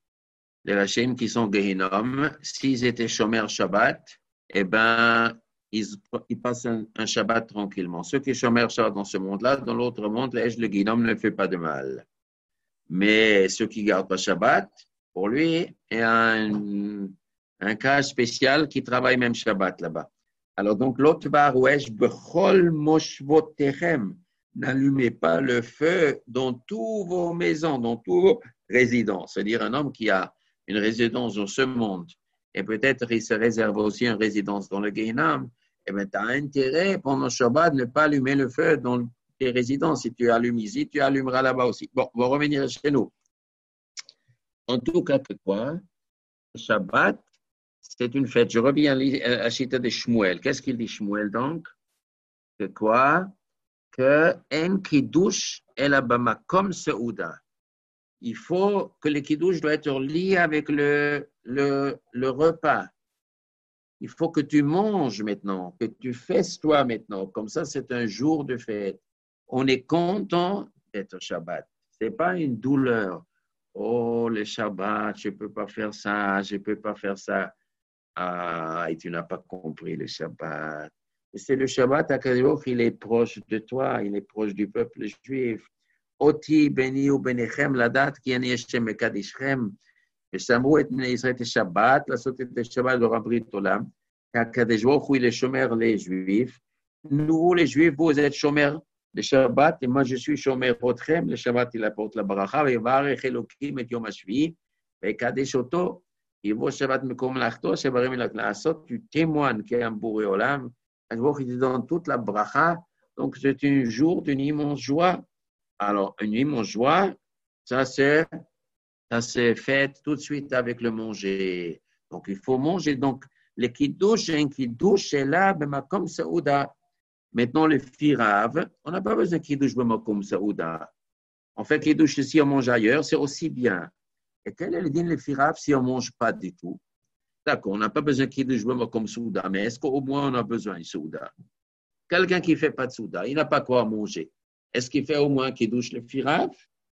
S1: qui sont Gehinnom, s'ils étaient Shomer Shabbat, eh ben, ils passent un Shabbat tranquillement. Ceux qui Shomer Shabbat dans ce monde-là, dans l'autre monde, le Gehinnom ne fait pas de mal. Mais ceux qui ne gardent pas Shabbat, pour lui, il y a un cas spécial qui travaille même Shabbat là-bas. Alors donc, l'autre barouèche, bechol moshvotechem, n'allumez pas le feu dans toutes vos maisons, dans toutes vos résidences. C'est-à-dire un homme qui a une résidence dans ce monde et peut-être il se réserve aussi une résidence dans le Gehinnom, eh bien, tu as intérêt pendant Shabbat de ne pas allumer le feu dans tes résidences. Si tu allumes ici, tu allumeras là-bas aussi. Bon, on va revenir chez nous. En tout cas, que quoi? Shabbat, c'est une fête. Je reviens à la chita de Shmuel. Qu'est-ce qu'il dit Shmuel donc? Que quoi? Que en kiddush el abama comme Seouda. Il faut que le kiddush doit être lié avec le repas. Il faut que tu manges maintenant, que tu fesses toi maintenant. Comme ça, c'est un jour de fête. On est content d'être Shabbat. Ce n'est pas une douleur. Oh, le Shabbat, je ne peux pas faire ça, je ne peux pas faire ça. Ah, et tu n'as pas compris le Shabbat. Et c'est le Shabbat, il est proche de toi, il est proche du peuple juif. Oti beni ou benichem la date qui en yeshem ekadishem. Et Samrou et Bnei Israël et Shabbat, la sauté de Shabbat de Rabrit Olam. Kadesh Baruch Hu, il est chomer les Juifs. Nous, les Juifs, vous êtes chomer le Shabbat, et moi je suis chomer Otchem. Le Shabbat, il apporte la bracha, et Varech Elokim et Yom HaShvi, et Kadesh Oto. Il vaut Shabbat Mekom Lachto, Shebarim Elak Laasot, tu témoignes qu'il y a un Bouré Olam. Un jour, il te donne toute la bracha. Donc, c'est un jour d'une immense joie. Alors, une immense joie, ça se fait tout de suite avec le manger. Donc, il faut manger. Donc, le kiddush, un kiddush est là, comme Saouda. Maintenant, le firav, on n'a pas besoin de kiddush comme Saouda. On fait kiddush si on mange ailleurs, c'est aussi bien. Et quel est le din le firav si on ne mange pas du tout? D'accord, on n'a pas besoin de kiddush comme Saouda, mais est-ce qu'au moins on a besoin de Saouda? Quelqu'un qui ne fait pas de Saouda, il n'a pas quoi manger. Est-ce qu'il fait au moins kiddush le firav?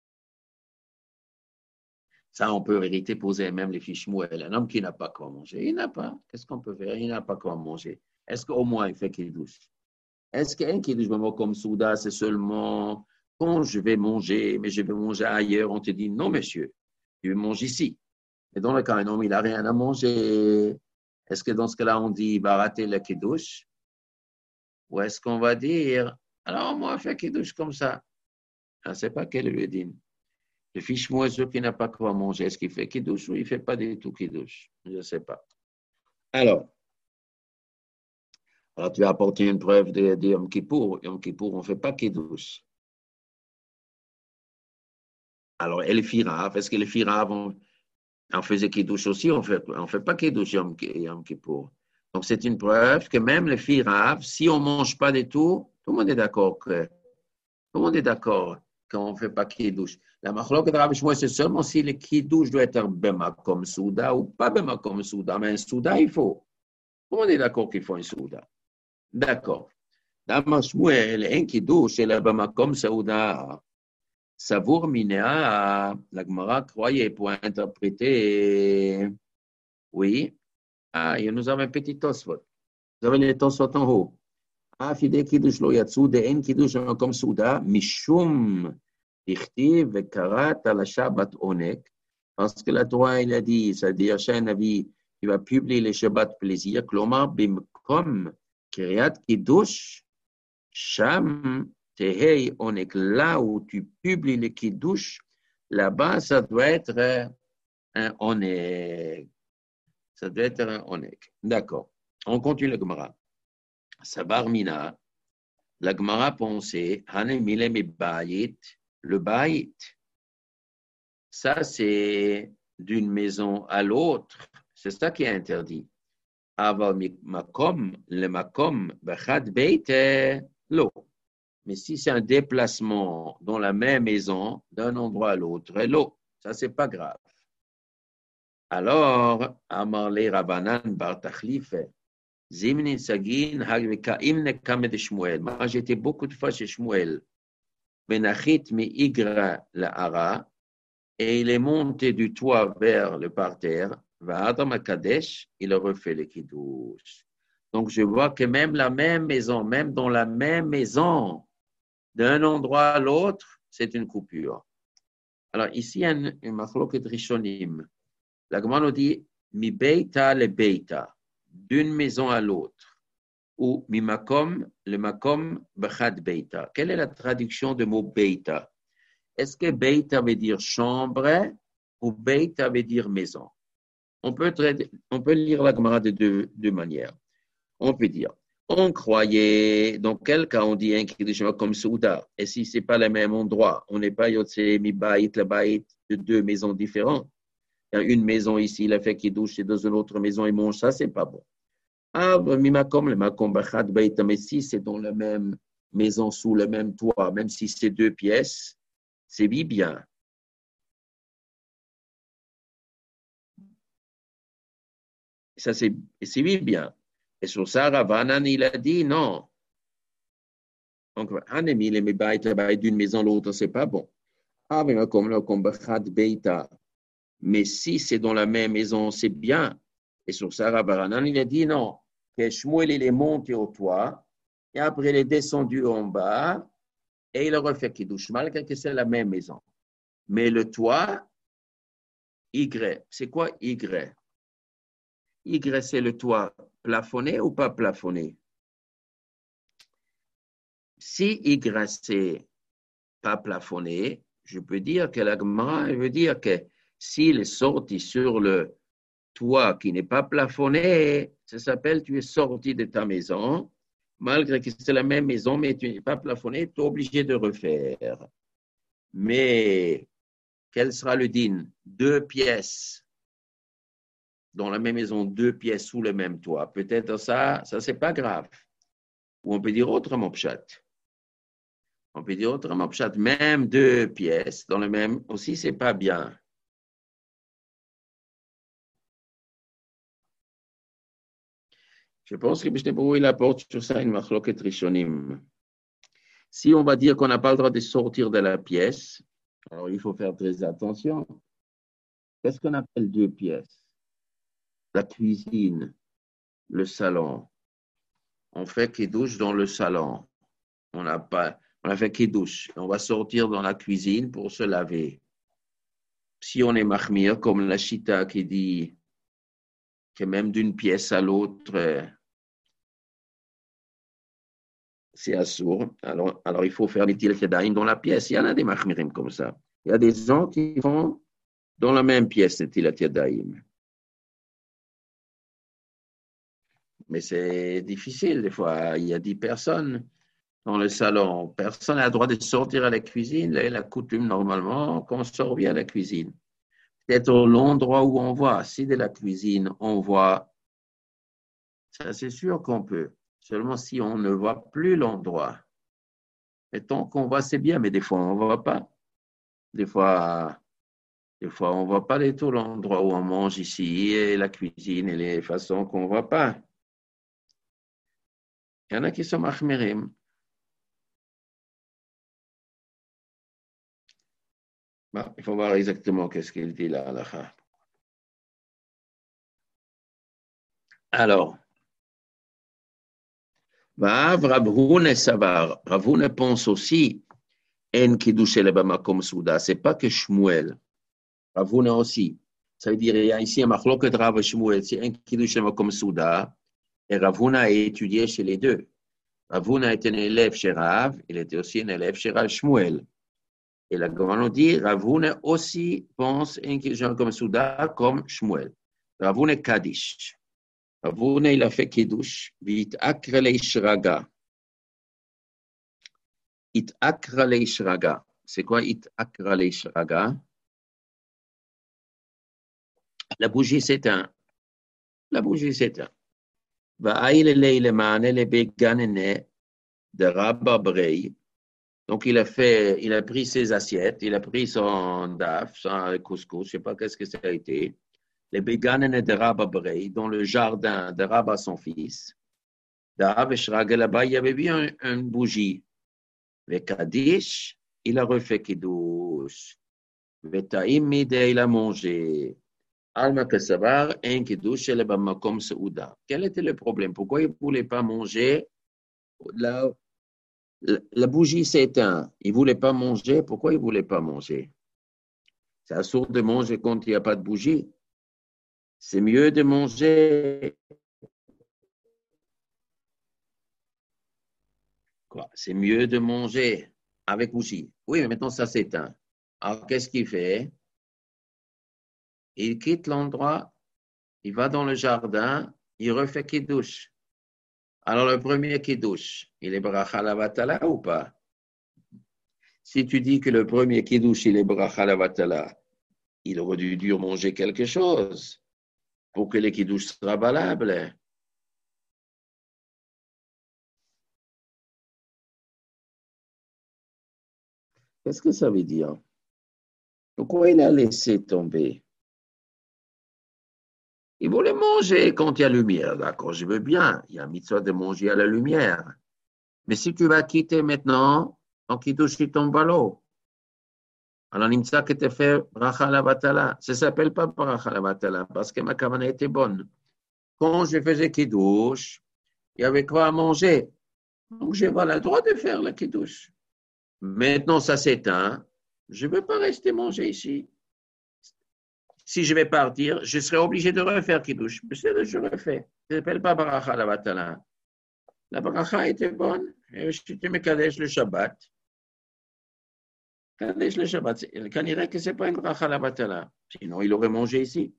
S1: Ça, on peut en vérité poser même les fiches Shmuel. Un homme qui n'a pas quoi manger, il n'a pas. Qu'est-ce qu'on peut faire? Il n'a pas quoi manger. Est-ce qu'au moins il fait kiddush? Est-ce qu'un kiddush comme Souda, c'est seulement quand je vais manger, mais je vais manger ailleurs? On te dit non, monsieur, tu manges ici. Et dans le cas, un homme, il n'a rien à manger. Est-ce que dans ce cas-là, on dit il va rater le kiddush? Ou est-ce qu'on va dire alors, moi, fais kiddush comme ça? Je ne sais pas quel est le din. Le fiche moiseau qui n'a pas quoi manger, est-ce qu'il fait kiddush ou il ne fait pas du tout kiddush? Je ne sais pas. Alors, tu as apporté une preuve de Yom Kippour. Yom Kippour, on ne fait pas Kiddush. Alors, et les filles raves, est-ce que les filles raves, on faisait Kiddush aussi? On fait pas Kiddush Yom Kippour. Donc, c'est une preuve que même les filles raves, si on ne mange pas du tout le monde est d'accord tout le monde est d'accord qu'on ne fait pas Kiddush. La machloket de Rabbi Shmuel, c'est seulement si le Kiddush doit être Bemakom Souda ou pas Bemakom Souda. Mais un Souda, il faut. Tout le monde est d'accord qu'il faut un Souda. D'accord. Dans Shmuel, un Kiddush, c'est Bemakom Souda. Savour Minea, la Gemara croyait pour interpréter. Oui. Ah, il nous avait un petit tosfot. Vous avez les tosfot en haut. Fide Kiddush lo yatsu de en Kiddush comme Souda, Mishum, Dichtiv, Karat, la Shabbat Onek. Parce que la Torah, il a dit, c'est-à-dire, chez un avis, il va publier les Shabbat plaisir, Klomar, Bimkom, Kiryat Kiddush, Sham, Tehei Onek. Là où tu publies le Kiddush, là-bas, ça doit être un Onek. Ça doit être un Onek. D'accord. On continue le Gemara. Sabar Mina, la Gemara pensait, le Baït. Ça, c'est d'une maison à l'autre. C'est ça qui est interdit. Le Makom, Bechad Beit, l'eau. Mais si c'est un déplacement dans la même maison, d'un endroit à l'autre, l'eau, ça, c'est pas grave. Alors, Amarle Rabanan Bar Tachlif, Zimnin Sagin, Hagvekaim Nekame de Shmuel. Moi, j'étais beaucoup de fois chez Shmuel. Benachit mi igra la hara, et il est monté du toit vers le parterre. Va Adam Kadesh, il a refait le kiddush. Donc, je vois que même la même maison, même dans la même maison, d'un endroit à l'autre, c'est une coupure. Alors, ici, il y a une machloket rishonim. La Gemara nous dit, mi beita le beita, d'une maison à l'autre, ou mi makom, le makom bechad beita. Quelle est la traduction du mot beita? Est-ce que beita veut dire chambre ou beita veut dire maison? On peut lire la Gemara de deux manières. On peut dire, on croyait, dans quel cas on dit un kiddush comme Souda, et si ce n'est pas le même endroit, on n'est pas yotse mi baït, le baït de deux maisons différentes. Il y a une maison ici, il a fait kiddush, et dans une autre maison, il mange ça, c'est pas bon. Ah, mi makom, le makom bachad baït, mais si c'est dans la même maison, sous le même toit, même si c'est deux pièces, c'est bien. Ça, c'est bien. Et sur ça, Ravanan, il a dit non. Donc, Hanemi, les mébaït, d'une maison à l'autre, c'est pas bon. Ah, mais comme Bachad Beita. Mais si c'est dans la même maison, c'est bien. Et sur ça, Ravanan, il a dit non. Que Shmuel, il est monté au toit, et après, il est descendu en bas, et il a refait Kiddush, malgré que c'est la même maison. Mais le toit, Y, c'est quoi Y? Y, c'est le toit plafonné ou pas plafonné? Si Y, c'est pas plafonné, je peux dire que la Gemara veut dire que s'il est sorti sur le toit qui n'est pas plafonné, ça s'appelle tu es sorti de ta maison, malgré que c'est la même maison, mais tu n'es pas plafonné, tu es obligé de refaire. Mais quel sera le din? Deux pièces dans la même maison, deux pièces sous le même toit. Peut-être ça c'est pas grave. Ou on peut dire autrement, pshat. On peut dire autrement, pshat, même deux pièces dans le même, aussi, c'est pas bien. Je pense que Mishneh Berurah, il apporte sur ça une machloket rishonim. Si on va dire qu'on n'a pas le droit de sortir de la pièce, alors il faut faire très attention. Qu'est-ce qu'on appelle deux pièces? La cuisine, le salon. On fait kiddush dans le salon. On a fait kiddush. On va sortir dans la cuisine pour se laver. Si on est mahmir, comme la Shita qui dit que même d'une pièce à l'autre, c'est assourd. Alors, il faut faire les tilat yadayim dans la pièce. Il y en a des mahmirim comme ça. Il y a des gens qui font dans la même pièce les tilat yadayim. Mais c'est difficile des fois. Il y a 10 personnes dans le salon. Personne n'a le droit de sortir à la cuisine. Là, la coutume, normalement, qu'on sort bien à la cuisine. Peut-être l'endroit où on voit. Si de la cuisine, on voit, ça c'est sûr qu'on peut. Seulement si on ne voit plus l'endroit. Et tant qu'on voit, c'est bien, mais des fois, on ne voit pas. Des fois, on ne voit pas du tout l'endroit où on mange ici, et la cuisine et les façons qu'on ne voit pas. Il y en a qui sont mahmirim. Bon, il faut voir exactement qu'est-ce qu'il dit là, halakha. Alors, Rav Huna Savar. Rav Huna pense aussi, En Kiddush le Bamakom Souda. C'est pas que Shmuel. Rav Huna aussi. Ça veut dire, il y a ici un machloket Rav Shmuel, c'est un Kiddush le Bamakom Souda. Et Rav Huna a étudié chez les deux. Rav Huna était un élève chez Rav, il était aussi un élève chez Rav Shmuel. Et la Gemara dit, Rav Huna aussi pense un Kiddush le Bamakom Souda comme Shmuel. Rav Huna Kaddish. Rav Huna, il a fait Kiddush, vit akra leishraga. It akra leishraga. C'est quoi it akra leishraga? La bougie s'éteint. La bougie s'éteint. Va'aïl le ma'ane le beganene de Rabba Brei. Donc il a pris ses assiettes, il a pris son daf, son couscous, je ne sais pas qu'est-ce que ça a été. Les beganene de Rabba Brei, dans le jardin de Rabba son fils. De Rabba Shrag, là-bas, il y avait bien une bougie. Le Kaddish, il a refait Kiddush. Le Taïm Mide, il a mangé. Alma Kassabar, un Kiddush, elle est comme Saouda. Quel était le problème? Pourquoi il ne voulait pas manger? La bougie s'est éteinte. Il ne voulait pas manger. Pourquoi il ne voulait pas manger? C'est absurde de manger quand il n'y a pas de bougie. C'est mieux de manger. Quoi? C'est mieux de manger avec bougie. Oui, mais maintenant ça s'éteint. Alors qu'est-ce qu'il fait? Il quitte l'endroit, il va dans le jardin, il refait Kiddush. Alors le premier Kiddush, il est bracha la vatala ou pas? Si tu dis que le premier Kiddush, il est bracha la vatala, il aurait dû manger quelque chose pour que le Kiddush soit valable. Qu'est-ce que ça veut dire? Pourquoi il a laissé tomber? Il voulait manger quand il y a lumière. D'accord, je veux bien. Il y a mitzvah de manger à la lumière. Mais si tu vas quitter maintenant, ton Kiddush tombe à l'eau. Alors, Nimtza que tu fait bracha la batala. Ça ne s'appelle pas bracha la batala parce que ma kavana était bonne. Quand je faisais Kiddush, il y avait quoi à manger. Donc, je n'ai pas le droit de faire le Kiddush. Maintenant, ça s'éteint. Je ne veux pas rester manger ici. Si je vais partir, je serai obligé de refaire Kiddush. Je refais. Ça ne s'appelle pas bracha la batala. La bracha était bonne. Et je te mets Kadesh le Shabbat. Kadesh le Shabbat. Quand il dirait que ce n'est pas une bracha la batala. Sinon, il aurait mangé ici.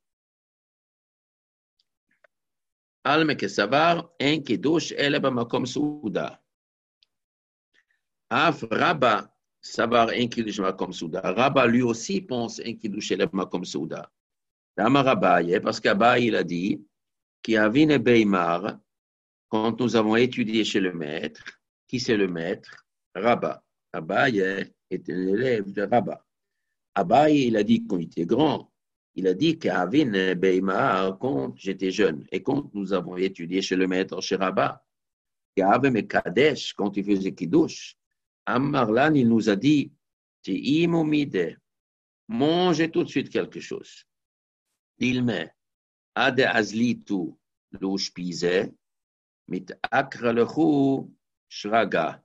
S1: Alme que savar, un Kiddush, elle bamakom souda. Af Rabba, savar, un Kiddush bamakom souda. Rabba, lui aussi, pense un Kiddush, elle bamakom souda. Dama Rabbaye, parce qu'Abaye, il a dit, qui a vine Beimar, quand nous avons étudié chez le maître, qui c'est le maître? Rabba. Abaye est un élève de Rabba. Abaye, il a dit quand il était grand, il a dit qu'Avin Beimar, quand j'étais jeune, et quand nous avons étudié chez le maître, chez Rabba, qu'Avin et Kadesh, quand il faisait Kiddush, Ammarlan, il nous a dit, mangez tout de suite quelque chose. Il met, Ade Azlitu, l'oushpize, mit akra lechu, shraga.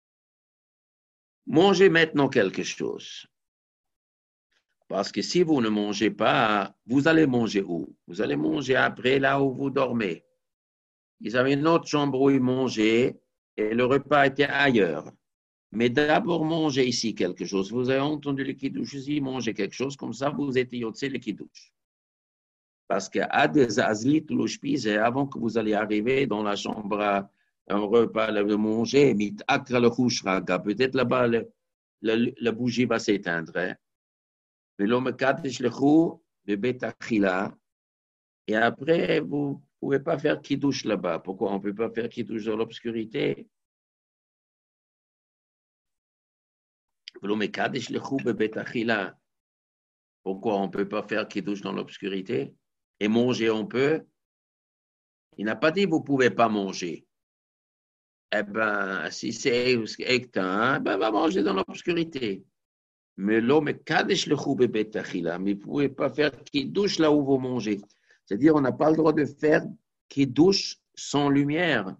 S1: Mangez maintenant quelque chose. Parce que si vous ne mangez pas, vous allez manger où? Vous allez manger après là où vous dormez. Ils avaient une autre chambre où ils mangeaient et le repas était ailleurs. Mais d'abord, mangez ici quelque chose. Vous avez entendu le kiddush ici, mangez quelque chose, comme ça vous êtes yotzé le kiddush. Parce que avant que vous allez arriver dans la chambre à un repas de manger, peut-être là-bas, la bougie va s'éteindre. Hein? Mais l'homme kadesh le chou, le betachila. Et après, vous ne pouvez pas faire kiddush là-bas. Pourquoi on ne peut pas faire kiddush dans l'obscurité? L'homme kadesh le chou, le betachila. Pourquoi on ne peut pas faire kiddush dans l'obscurité? Et manger, on peut. Il n'a pas dit vous ne pouvez pas manger. Eh bien, si c'est éteint, ben, va manger dans l'obscurité. Mais l'homme kadesh le chou betachila. Mais vous ne pouvez pas faire kiddush là où vous mangez. C'est-à-dire, on n'a pas le droit de faire kiddush sans lumière.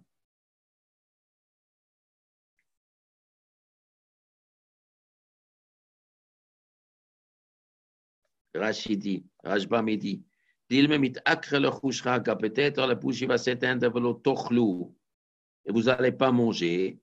S1: Rashi dit, Rashba me dit, peut-être la bougie va s'éteindre et vous n'allez pas manger.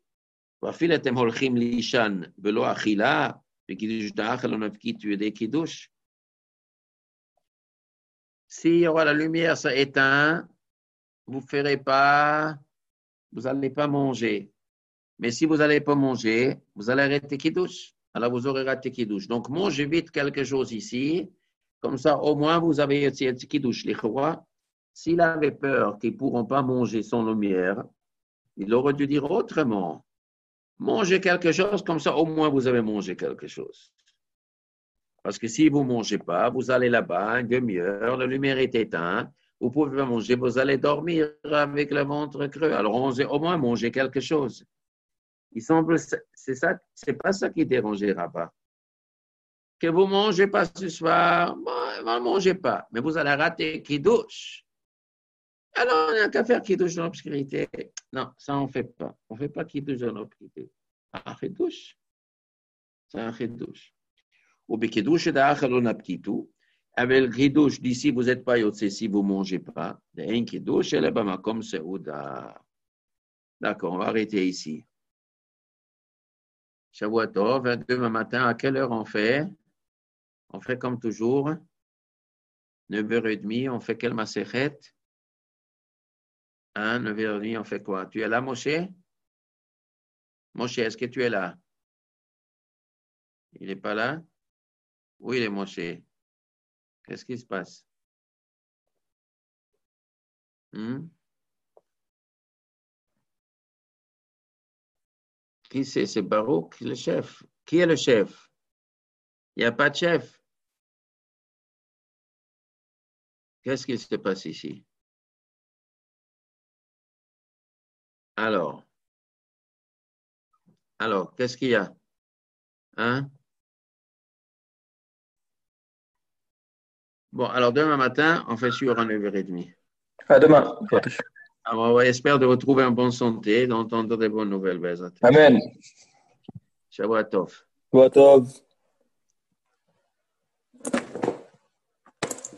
S1: S'il y aura la lumière, ça éteint, vous n'allez pas manger. Mais si vous n'allez pas manger, vous allez arrêter kiddush. Alors vous aurez raté kiddush. Donc mangez vite quelque chose ici. Comme ça, au moins, vous avez essayé de kiddush. Les rois, s'il avait peur qu'ils ne pourront pas manger sans lumière, il aurait dû dire autrement. Mangez quelque chose, comme ça, au moins, vous avez mangé quelque chose. Parce que si vous ne mangez pas, vous allez là-bas, une demi-heure, la lumière est éteinte, vous ne pouvez pas manger, vous allez dormir avec le ventre creux. Alors, au moins, mangez quelque chose. Il semble, c'est pas ça qui dérangeait Rabat. Que vous ne mangez pas ce soir, ne mangez pas, mais vous allez rater kiddush. Alors, on n'a qu'à faire kiddush dans l'obscurité. Non, ça, on ne fait pas. On ne fait pas kiddush dans l'obscurité. Un kiddush. C'est un kiddush. Ou bien kiddush d'achal aptitu. Avec le kiddush d'ici, vous n'êtes pas yotse si vous ne mangez pas. Un kiddush, elle est pas comme c'est ouda. D'accord, on va arrêter ici. Shavua Tov, demain matin, à quelle heure on fait? On fait comme toujours. 9h30, on fait quel maséchet? 9h30, on fait quoi? Tu es là, Moshe? Moshe, est-ce que tu es là? Il n'est pas là? Où il est, Moshe? Qu'est-ce qui se passe? Qui c'est? C'est Baruch, le chef. Qui est le chef? Il n'y a pas de chef. Qu'est-ce qui se passe ici? Alors, qu'est-ce qu'il y a? Hein? Bon, alors demain matin, on fait sur 9h30.
S3: À demain.
S1: Alors, on espère de retrouver en bonne santé, d'entendre des bonnes nouvelles.
S3: Amen.
S1: Shabbat Tov.
S3: Shabbat Tov.